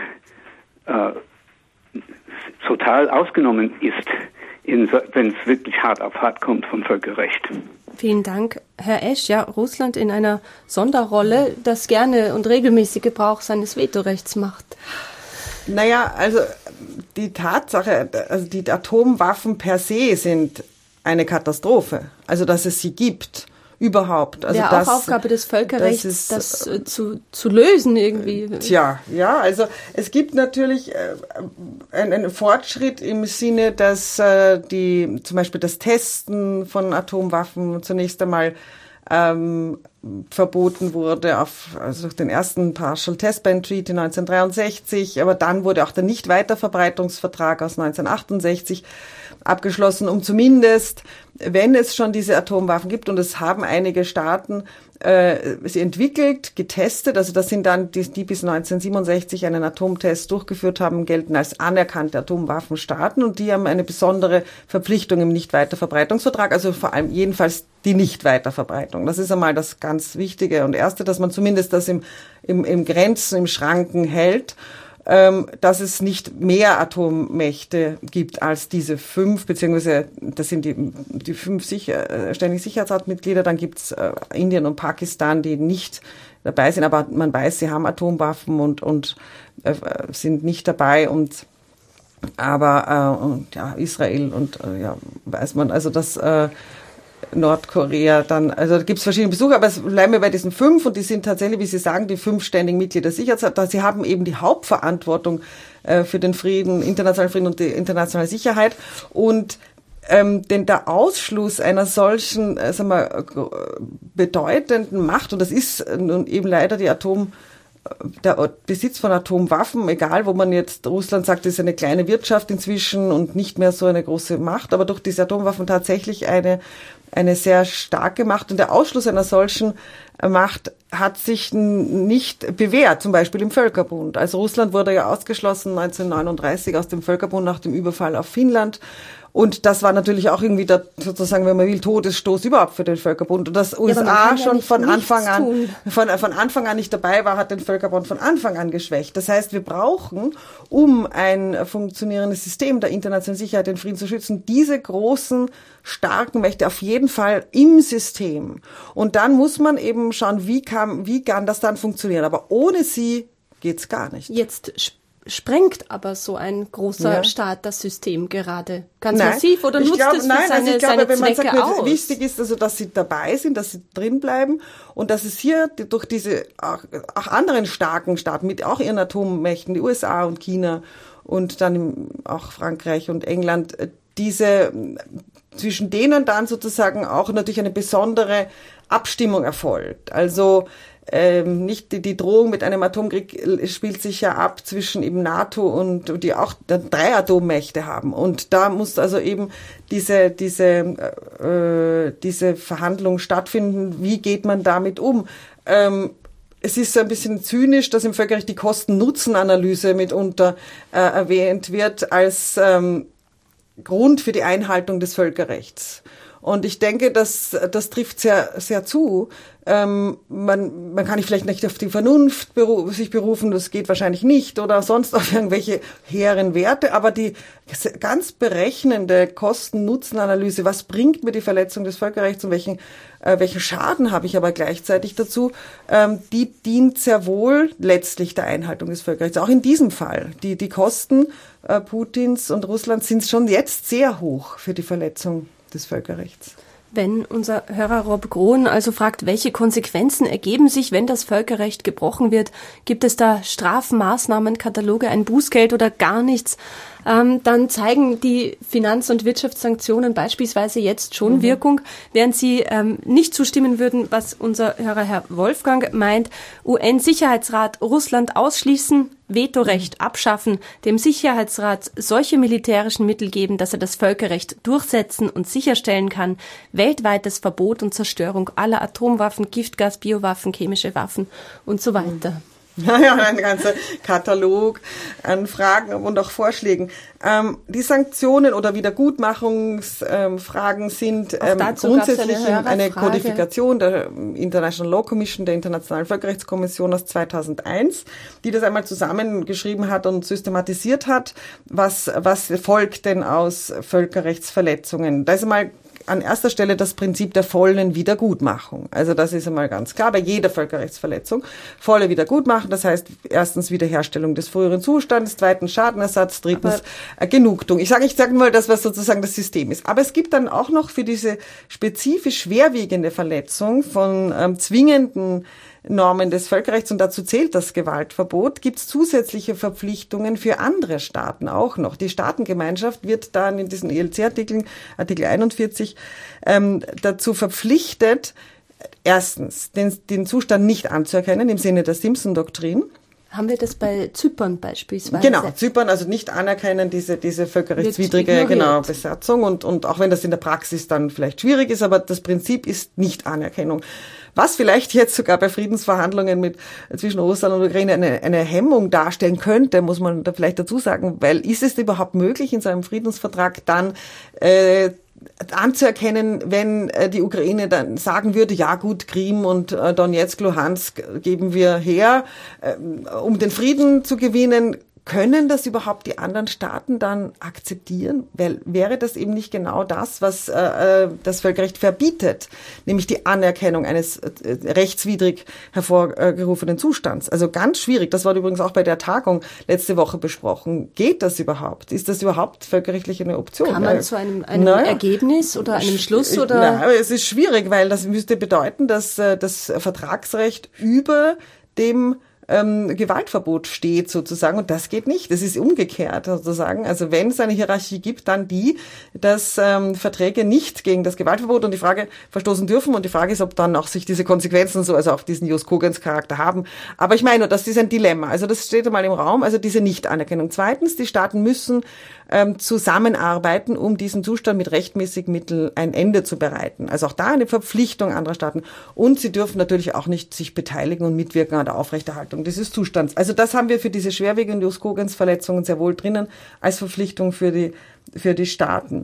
total ausgenommen ist, wenn es wirklich hart auf hart kommt vom Völkerrecht. Vielen Dank, Herr Esch. Ja, Russland in einer Sonderrolle, das gerne und regelmäßig Gebrauch seines Vetorechts macht. Naja, also die Tatsache, also die Atomwaffen per se sind eine Katastrophe. Also dass es sie gibt, überhaupt. Also auch Aufgabe des Völkerrechts, das zu lösen irgendwie. Also es gibt natürlich einen Fortschritt im Sinne, dass zum Beispiel das Testen von Atomwaffen zunächst einmal verboten wurde durch den ersten Partial Test Ban Treaty 1963, aber dann wurde auch der Nicht-Weiterverbreitungsvertrag aus 1968 abgeschlossen, um zumindest, wenn es schon diese Atomwaffen gibt, und es haben einige Staaten sie entwickelt, getestet, also das sind dann die bis 1967 einen Atomtest durchgeführt haben, gelten als anerkannte Atomwaffenstaaten und die haben eine besondere Verpflichtung im Nicht-Weiterverbreitungsvertrag, also vor allem jedenfalls die Nicht-Weiterverbreitung. Das ist einmal das ganz Wichtige und Erste, dass man zumindest das im Grenzen, im Schranken hält, dass es nicht mehr Atommächte gibt als diese 5, beziehungsweise das sind die 5 ständigen Sicherheitsratmitglieder, dann gibt's Indien und Pakistan, die nicht dabei sind, aber man weiß, sie haben Atomwaffen und sind nicht dabei aber Israel und weiß man, also das Nordkorea dann, also da gibt es verschiedene Besucher, aber es bleiben wir bei diesen 5 und die sind tatsächlich, wie Sie sagen, die 5 ständigen Mitglieder des Sicherheitsrats. Sie haben eben die Hauptverantwortung für den Frieden, internationalen Frieden und die internationale Sicherheit und denn der Ausschluss einer solchen, bedeutenden Macht, und das ist nun eben leider der Besitz von Atomwaffen, egal wo man jetzt, Russland sagt, das ist eine kleine Wirtschaft inzwischen und nicht mehr so eine große Macht, aber durch diese Atomwaffen tatsächlich eine sehr starke Macht. Und der Ausschluss einer solchen Macht hat sich nicht bewährt, zum Beispiel im Völkerbund. Also Russland wurde ja ausgeschlossen 1939 aus dem Völkerbund nach dem Überfall auf Finnland. Und das war natürlich auch irgendwie der, sozusagen, wenn man will, Todesstoß überhaupt für den Völkerbund. Und dass USA schon von Anfang an nicht dabei war, hat den Völkerbund von Anfang an geschwächt. Das heißt, wir brauchen, um ein funktionierendes System der internationalen Sicherheit, den Frieden zu schützen, diese großen, starken Mächte auf jeden Fall im System. Und dann muss man eben schauen, wie kann das dann funktionieren. Aber ohne sie geht's gar nicht. Jetzt sprengt aber so ein großer Staat das System gerade ganz massiv oder nutzt es für seine Zwecke aus? Wichtig ist also, dass sie dabei sind, dass sie drin bleiben und dass es hier durch diese auch anderen starken Staaten mit auch ihren Atommächten, die USA und China und dann auch Frankreich und England, diese zwischen denen dann sozusagen auch natürlich eine besondere Abstimmung erfolgt. Also nicht die Drohung mit einem Atomkrieg spielt sich ja ab zwischen eben NATO und die auch 3 Atommächte haben. Und da muss also eben diese Verhandlung stattfinden. Wie geht man damit um? Es ist so ein bisschen zynisch, dass im Völkerrecht die Kosten-Nutzen-Analyse mitunter erwähnt wird als Grund für die Einhaltung des Völkerrechts. Und ich denke, das trifft sehr, sehr zu. Man kann vielleicht nicht auf die Vernunft sich berufen, das geht wahrscheinlich nicht, oder sonst auf irgendwelche hehren Werte, aber die ganz berechnende Kosten-Nutzen-Analyse, was bringt mir die Verletzung des Völkerrechts und welchen Schaden habe ich aber gleichzeitig dazu, die dient sehr wohl letztlich der Einhaltung des Völkerrechts. Auch in diesem Fall. Die Kosten Putins und Russlands sind schon jetzt sehr hoch für die Verletzung des Völkerrechts. Wenn unser Hörer Rob Grohn also fragt, welche Konsequenzen ergeben sich, wenn das Völkerrecht gebrochen wird, gibt es da Strafmaßnahmenkataloge, ein Bußgeld oder gar nichts, dann zeigen die Finanz- und Wirtschaftssanktionen beispielsweise jetzt schon Wirkung, während Sie nicht zustimmen würden, was unser Hörer Herr Wolfgang meint. UN-Sicherheitsrat Russland ausschließen, Vetorecht abschaffen, dem Sicherheitsrat solche militärischen Mittel geben, dass er das Völkerrecht durchsetzen und sicherstellen kann, weltweites Verbot und Zerstörung aller Atomwaffen, Giftgas, Biowaffen, chemische Waffen und so weiter. Ja, ein ganzer Katalog an Fragen und auch Vorschlägen. Die Sanktionen oder Wiedergutmachungsfragen sind grundsätzlich eine Kodifikation der International Law Commission, der Internationalen Völkerrechtskommission aus 2001, die das einmal zusammengeschrieben hat und systematisiert hat, was folgt denn aus Völkerrechtsverletzungen. Da ist einmal an erster Stelle das Prinzip der vollen Wiedergutmachung. Also das ist einmal ganz klar bei jeder Völkerrechtsverletzung. Volle Wiedergutmachung, das heißt erstens Wiederherstellung des früheren Zustands, zweitens Schadenersatz, drittens Genugtuung. Ich sage mal das, was sozusagen das System ist. Aber es gibt dann auch noch für diese spezifisch schwerwiegende Verletzung von zwingenden Normen des Völkerrechts, und dazu zählt das Gewaltverbot, gibt es zusätzliche Verpflichtungen für andere Staaten auch noch. Die Staatengemeinschaft wird dann in diesen ELC-Artikeln, Artikel 41, dazu verpflichtet, erstens den Zustand nicht anzuerkennen im Sinne der Simpson-Doktrin. Haben wir das bei Zypern beispielsweise? Genau, Zypern, also nicht anerkennen, diese völkerrechtswidrige Besatzung und auch wenn das in der Praxis dann vielleicht schwierig ist, aber das Prinzip ist Nicht-Anerkennung. Was vielleicht jetzt sogar bei Friedensverhandlungen zwischen Russland und Ukraine eine Hemmung darstellen könnte, muss man da vielleicht dazu sagen, weil ist es überhaupt möglich, in so einem Friedensvertrag dann anzuerkennen, wenn die Ukraine dann sagen würde, ja gut, Krim und Donetsk, Luhansk geben wir her, um den Frieden zu gewinnen. Können das überhaupt die anderen Staaten dann akzeptieren? Weil wäre das eben nicht genau das, was das Völkerrecht verbietet, nämlich die Anerkennung eines rechtswidrig hervorgerufenen Zustands. Also ganz schwierig. Das war übrigens auch bei der Tagung letzte Woche besprochen. Geht das überhaupt? Ist das überhaupt völkerrechtlich eine Option? Kann man zu einem Ergebnis oder einem Schluss? Oder? Es ist schwierig, weil das müsste bedeuten, dass das Vertragsrecht über dem Gewaltverbot steht sozusagen, und das geht nicht. Das ist umgekehrt sozusagen. Also wenn es eine Hierarchie gibt, dann die, dass Verträge nicht gegen das Gewaltverbot und die Frage verstoßen dürfen, und die Frage ist, ob dann auch sich diese Konsequenzen so, also auch diesen Jus Cogens Charakter haben. Aber ich meine, das ist ein Dilemma. Also das steht einmal im Raum, also diese Nichtanerkennung. Zweitens, die Staaten müssen zusammenarbeiten, um diesen Zustand mit rechtmäßigen Mitteln ein Ende zu bereiten. Also auch da eine Verpflichtung anderer Staaten. Und sie dürfen natürlich auch nicht sich beteiligen und mitwirken an der Aufrechterhaltung dieses Zustands. Also das haben wir für diese schwerwiegenden Jus Cogens Verletzungen sehr wohl drinnen als Verpflichtung für die Staaten.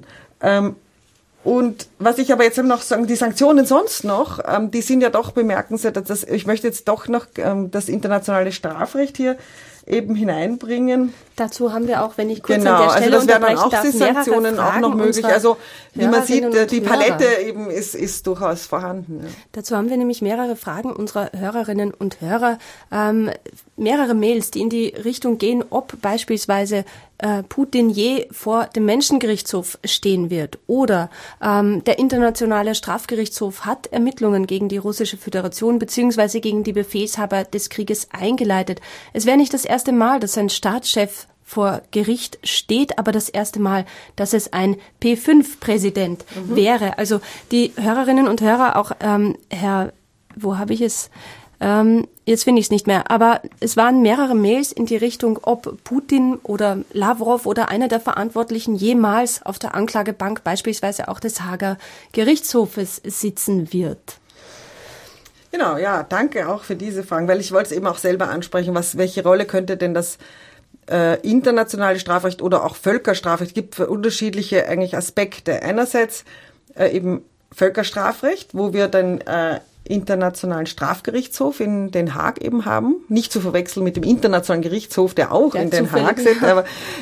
Und was ich aber jetzt noch sagen, die Sanktionen sonst noch, die sind ja doch bemerkenswert. Ich möchte jetzt doch noch das internationale Strafrecht hier eben hineinbringen. Dazu haben wir auch, wenn ich kurz genau, an der Stelle also das wären dann auch darf, die Sanktionen auch noch möglich. Also wie man sieht, die Palette eben ist durchaus vorhanden. Ja. Dazu haben wir nämlich mehrere Fragen unserer Hörerinnen und Hörer, mehrere Mails, die in die Richtung gehen, ob beispielsweise Putin je vor dem Menschengerichtshof stehen wird oder der Internationale Strafgerichtshof hat Ermittlungen gegen die Russische Föderation bzw. gegen die Befehlshaber des Krieges eingeleitet. Es wäre nicht das erste Mal, dass ein Staatschef vor Gericht steht, aber das erste Mal, dass es ein P5-Präsident wäre. Also die Hörerinnen und Hörer, auch wo habe ich es? Jetzt finde ich es nicht mehr, aber es waren mehrere Mails in die Richtung, ob Putin oder Lavrov oder einer der Verantwortlichen jemals auf der Anklagebank beispielsweise auch des Haager Gerichtshofes sitzen wird. Genau, ja, danke auch für diese Fragen, weil ich wollte es eben auch selber ansprechen, welche Rolle könnte denn das internationale Strafrecht oder auch Völkerstrafrecht gibt für unterschiedliche eigentlich Aspekte. Einerseits eben Völkerstrafrecht, wo wir dann Internationalen Strafgerichtshof in Den Haag eben haben. Nicht zu verwechseln mit dem Internationalen Gerichtshof, der auch in Den Haag sitzt, aber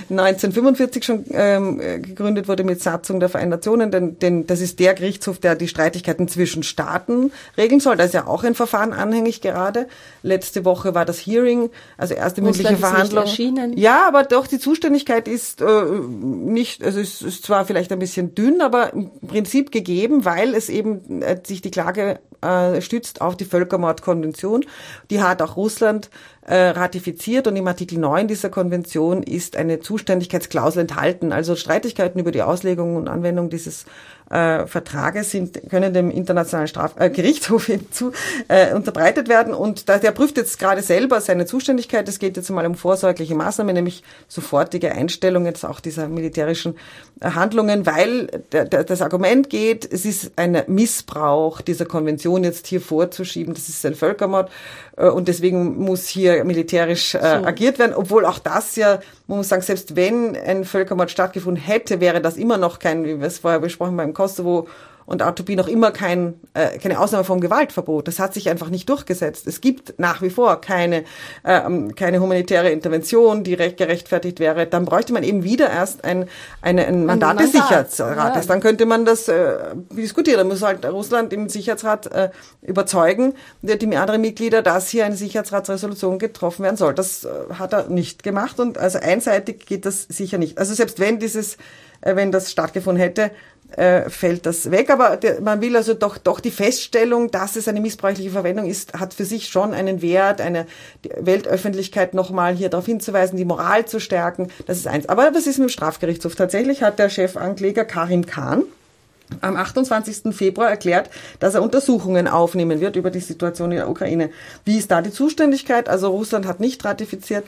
1945 schon gegründet wurde mit Satzung der Vereinten Nationen, denn das ist der Gerichtshof, der die Streitigkeiten zwischen Staaten regeln soll. Da ist ja auch ein Verfahren anhängig gerade. Letzte Woche war das Hearing, also erste mündliche Verhandlung. Ja, aber doch, die Zuständigkeit ist nicht, also es ist zwar vielleicht ein bisschen dünn, aber im Prinzip gegeben, weil es eben sich die Klage stützt auf die Völkermordkonvention. Die hat auch Russland ratifiziert und im Artikel 9 dieser Konvention ist eine Zuständigkeitsklausel enthalten. Also Streitigkeiten über die Auslegung und Anwendung dieses Vertrages können dem Internationalen Gerichtshof unterbreitet werden und der prüft jetzt gerade selber seine Zuständigkeit. Es geht jetzt mal um vorsorgliche Maßnahmen, nämlich sofortige Einstellung jetzt auch dieser militärischen Handlungen, weil das Argument geht, es ist ein Missbrauch dieser Konvention jetzt hier vorzuschieben, das ist ein Völkermord und deswegen muss hier militärisch agiert werden, obwohl auch das ja, man muss sagen, selbst wenn ein Völkermord stattgefunden hätte, wäre das immer noch kein, wie wir es vorher besprochen haben, beim Kosovo und Autopie noch immer keine Ausnahme vom Gewaltverbot. Das hat sich einfach nicht durchgesetzt. Es gibt nach wie vor keine humanitäre Intervention, die gerechtfertigt wäre. Dann bräuchte man eben wieder erst ein Mandat des Sicherheitsrates. Ja. Dann könnte man das diskutieren. Dann muss halt Russland im Sicherheitsrat überzeugen, die anderen Mitglieder, dass hier eine Sicherheitsratsresolution getroffen werden soll. Das hat er nicht gemacht und also einseitig geht das sicher nicht. Also selbst wenn das stattgefunden hätte, fällt das weg, aber man will also doch die Feststellung, dass es eine missbräuchliche Verwendung ist, hat für sich schon einen Wert, die Weltöffentlichkeit nochmal hier darauf hinzuweisen, die Moral zu stärken, das ist eins. Aber was ist mit dem Strafgerichtshof? Tatsächlich hat der Chefankläger Karim Khan am 28. Februar erklärt, dass er Untersuchungen aufnehmen wird über die Situation in der Ukraine. Wie ist da die Zuständigkeit? Also Russland hat nicht ratifiziert,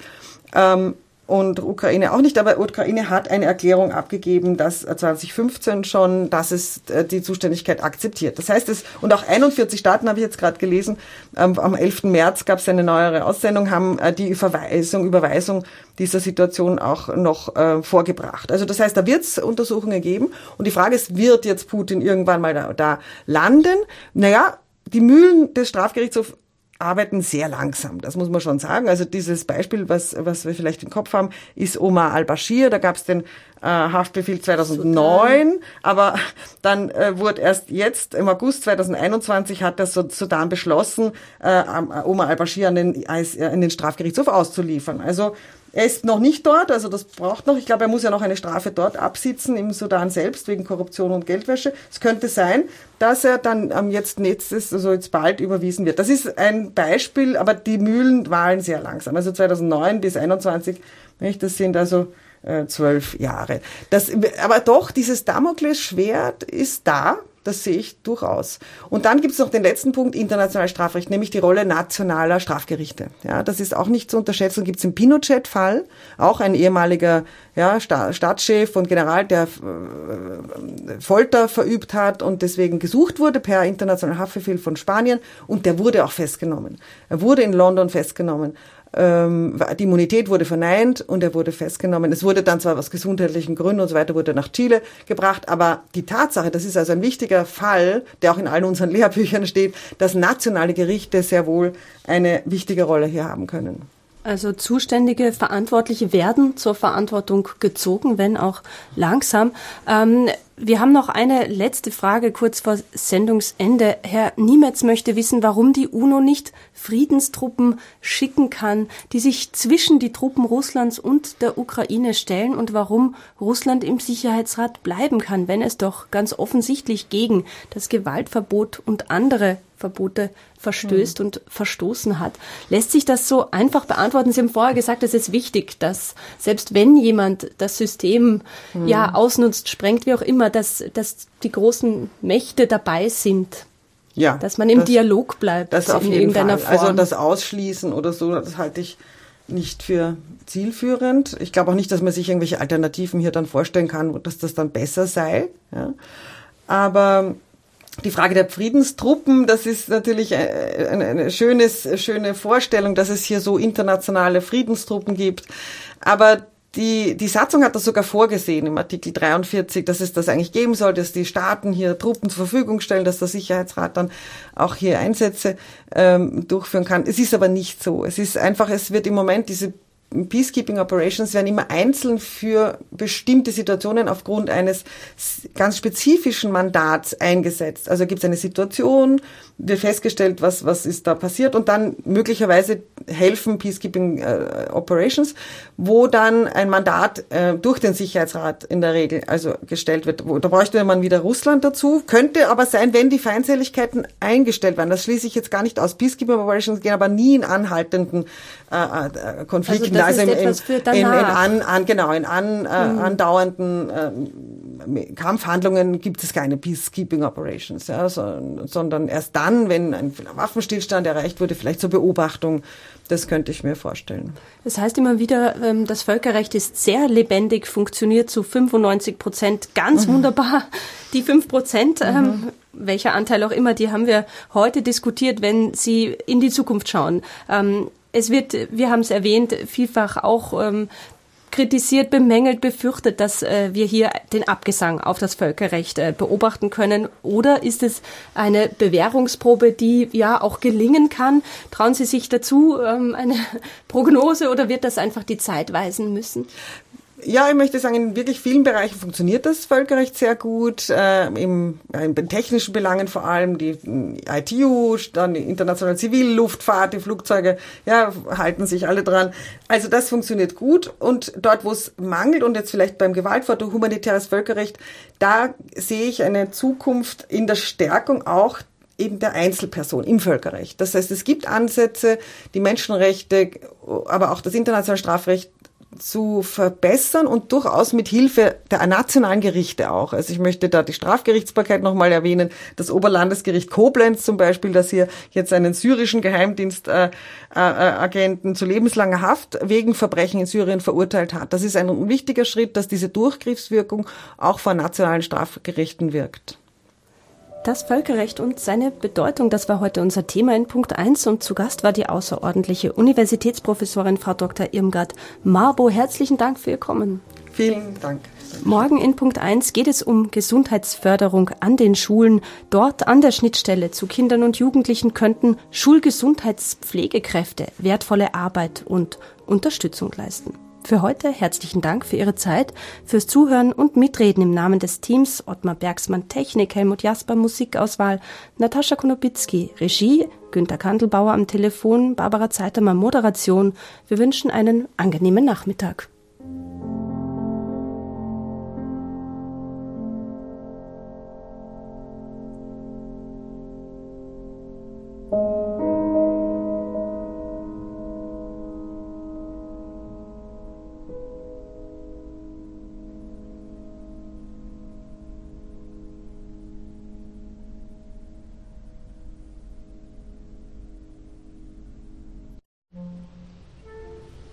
und Ukraine auch nicht, aber Ukraine hat eine Erklärung abgegeben, dass 2015 schon, dass es die Zuständigkeit akzeptiert. Das heißt, und auch 41 Staaten, habe ich jetzt gerade gelesen, am 11. März gab es eine neuere Aussendung, haben die Überweisung dieser Situation auch noch vorgebracht. Also das heißt, da wird es Untersuchungen geben und die Frage ist, wird jetzt Putin irgendwann mal da landen? Naja, die Mühlen des Strafgerichtshofs arbeiten sehr langsam, das muss man schon sagen. Also dieses Beispiel, was wir vielleicht im Kopf haben, ist Omar al-Bashir. Da gab es den Haftbefehl 2009, aber dann wurde erst jetzt im August 2021 hat der Sudan beschlossen, Omar al-Bashir in den Strafgerichtshof auszuliefern. Also er ist noch nicht dort, also das braucht noch. Ich glaube, er muss ja noch eine Strafe dort absitzen im Sudan selbst wegen Korruption und Geldwäsche. Es könnte sein, dass er dann jetzt bald überwiesen wird. Das ist ein Beispiel, aber die Mühlen wahlen sehr langsam. Also 2009 bis 2021, das sind also 12 Jahre. Aber doch, dieses Damoklesschwert ist da. Das sehe ich durchaus. Und dann gibt es noch den letzten Punkt, internationales Strafrecht, nämlich die Rolle nationaler Strafgerichte. Ja, das ist auch nicht zu unterschätzen. Gibt es im Pinochet-Fall auch ein ehemaliger Staatschef und General, der Folter verübt hat und deswegen gesucht wurde per internationalen Haftbefehl von Spanien. Und der wurde auch festgenommen. Er wurde in London festgenommen. Die Immunität wurde verneint und er wurde festgenommen. Es wurde dann zwar aus gesundheitlichen Gründen und so weiter, wurde nach Chile gebracht, aber die Tatsache, das ist also ein wichtiger Fall, der auch in allen unseren Lehrbüchern steht, dass nationale Gerichte sehr wohl eine wichtige Rolle hier haben können. Also Zuständige, Verantwortliche werden zur Verantwortung gezogen, wenn auch langsam. Wir haben noch eine letzte Frage kurz vor Sendungsende. Herr Niemetz möchte wissen, warum die UNO nicht Friedenstruppen schicken kann, die sich zwischen die Truppen Russlands und der Ukraine stellen und warum Russland im Sicherheitsrat bleiben kann, wenn es doch ganz offensichtlich gegen das Gewaltverbot und andere Verbote verstößt und verstoßen hat. Lässt sich das so einfach beantworten? Sie haben vorher gesagt, es ist wichtig, dass selbst wenn jemand das System ausnutzt, sprengt, wie auch immer, dass die großen Mächte dabei sind. Ja, dass man im Dialog bleibt. Das auf in jeden irgendeiner Fall. Form. Also das Ausschließen oder so, das halte ich nicht für zielführend. Ich glaube auch nicht, dass man sich irgendwelche Alternativen hier dann vorstellen kann, dass das dann besser sei. Ja. Aber die Frage der Friedenstruppen, das ist natürlich eine schöne Vorstellung, dass es hier so internationale Friedenstruppen gibt. Aber die Satzung hat das sogar vorgesehen im Artikel 43, dass es das eigentlich geben soll, dass die Staaten hier Truppen zur Verfügung stellen, dass der Sicherheitsrat dann auch hier Einsätze durchführen kann. Es ist aber nicht so. Es wird im Moment diese Peacekeeping Operations werden immer einzeln für bestimmte Situationen aufgrund eines ganz spezifischen Mandats eingesetzt. Also gibt es eine Situation, wird festgestellt, was ist da passiert und dann möglicherweise helfen Peacekeeping Operations, wo dann ein Mandat durch den Sicherheitsrat in der Regel also gestellt wird. Da bräuchte man wieder Russland dazu. Könnte aber sein, wenn die Feindseligkeiten eingestellt werden. Das schließe ich jetzt gar nicht aus. Peacekeeping Operations gehen aber nie in anhaltenden Konflikten. Also in andauernden Kampfhandlungen gibt es keine Peacekeeping Operations, ja, sondern erst dann, wenn ein Waffenstillstand erreicht wurde, vielleicht zur Beobachtung. Das könnte ich mir vorstellen. Das heißt immer wieder, das Völkerrecht ist sehr lebendig, funktioniert zu 95% ganz wunderbar. Die 5%, welcher Anteil auch immer, die haben wir heute diskutiert, wenn Sie in die Zukunft schauen. Es wird, wir haben es erwähnt, vielfach auch kritisiert, bemängelt, befürchtet, dass wir hier den Abgesang auf das Völkerrecht beobachten können. Oder ist es eine Bewährungsprobe, die ja auch gelingen kann? Trauen Sie sich dazu eine Prognose oder wird das einfach die Zeit weisen müssen? Ja, ich möchte sagen, in wirklich vielen Bereichen funktioniert das Völkerrecht sehr gut, in technischen Belangen vor allem, die ITU, dann die internationale Zivilluftfahrt, die Flugzeuge, ja, halten sich alle dran. Also das funktioniert gut und dort, wo es mangelt und jetzt vielleicht beim Gewaltverbot, humanitäres Völkerrecht, da sehe ich eine Zukunft in der Stärkung auch eben der Einzelperson im Völkerrecht. Das heißt, es gibt Ansätze, die Menschenrechte, aber auch das internationale Strafrecht zu verbessern und durchaus mit Hilfe der nationalen Gerichte auch. Also ich möchte da die Strafgerichtsbarkeit nochmal erwähnen. Das Oberlandesgericht Koblenz zum Beispiel, das hier jetzt einen syrischen Geheimdienstagenten zu lebenslanger Haft wegen Verbrechen in Syrien verurteilt hat. Das ist ein wichtiger Schritt, dass diese Durchgriffswirkung auch vor nationalen Strafgerichten wirkt. Das Völkerrecht und seine Bedeutung, das war heute unser Thema in Punkt 1 und zu Gast war die außerordentliche Universitätsprofessorin Frau Dr. Irmgard Marbow. Herzlichen Dank für Ihr Kommen. Vielen Dank. Morgen in Punkt 1 geht es um Gesundheitsförderung an den Schulen. Dort an der Schnittstelle zu Kindern und Jugendlichen könnten Schulgesundheitspflegekräfte wertvolle Arbeit und Unterstützung leisten. Für heute herzlichen Dank für Ihre Zeit, fürs Zuhören und Mitreden im Namen des Teams. Ottmar Bergsmann Technik, Helmut Jasper Musikauswahl, Natascha Konopitzki Regie, Günter Kandelbauer am Telefon, Barbara Zeitermann Moderation. Wir wünschen einen angenehmen Nachmittag.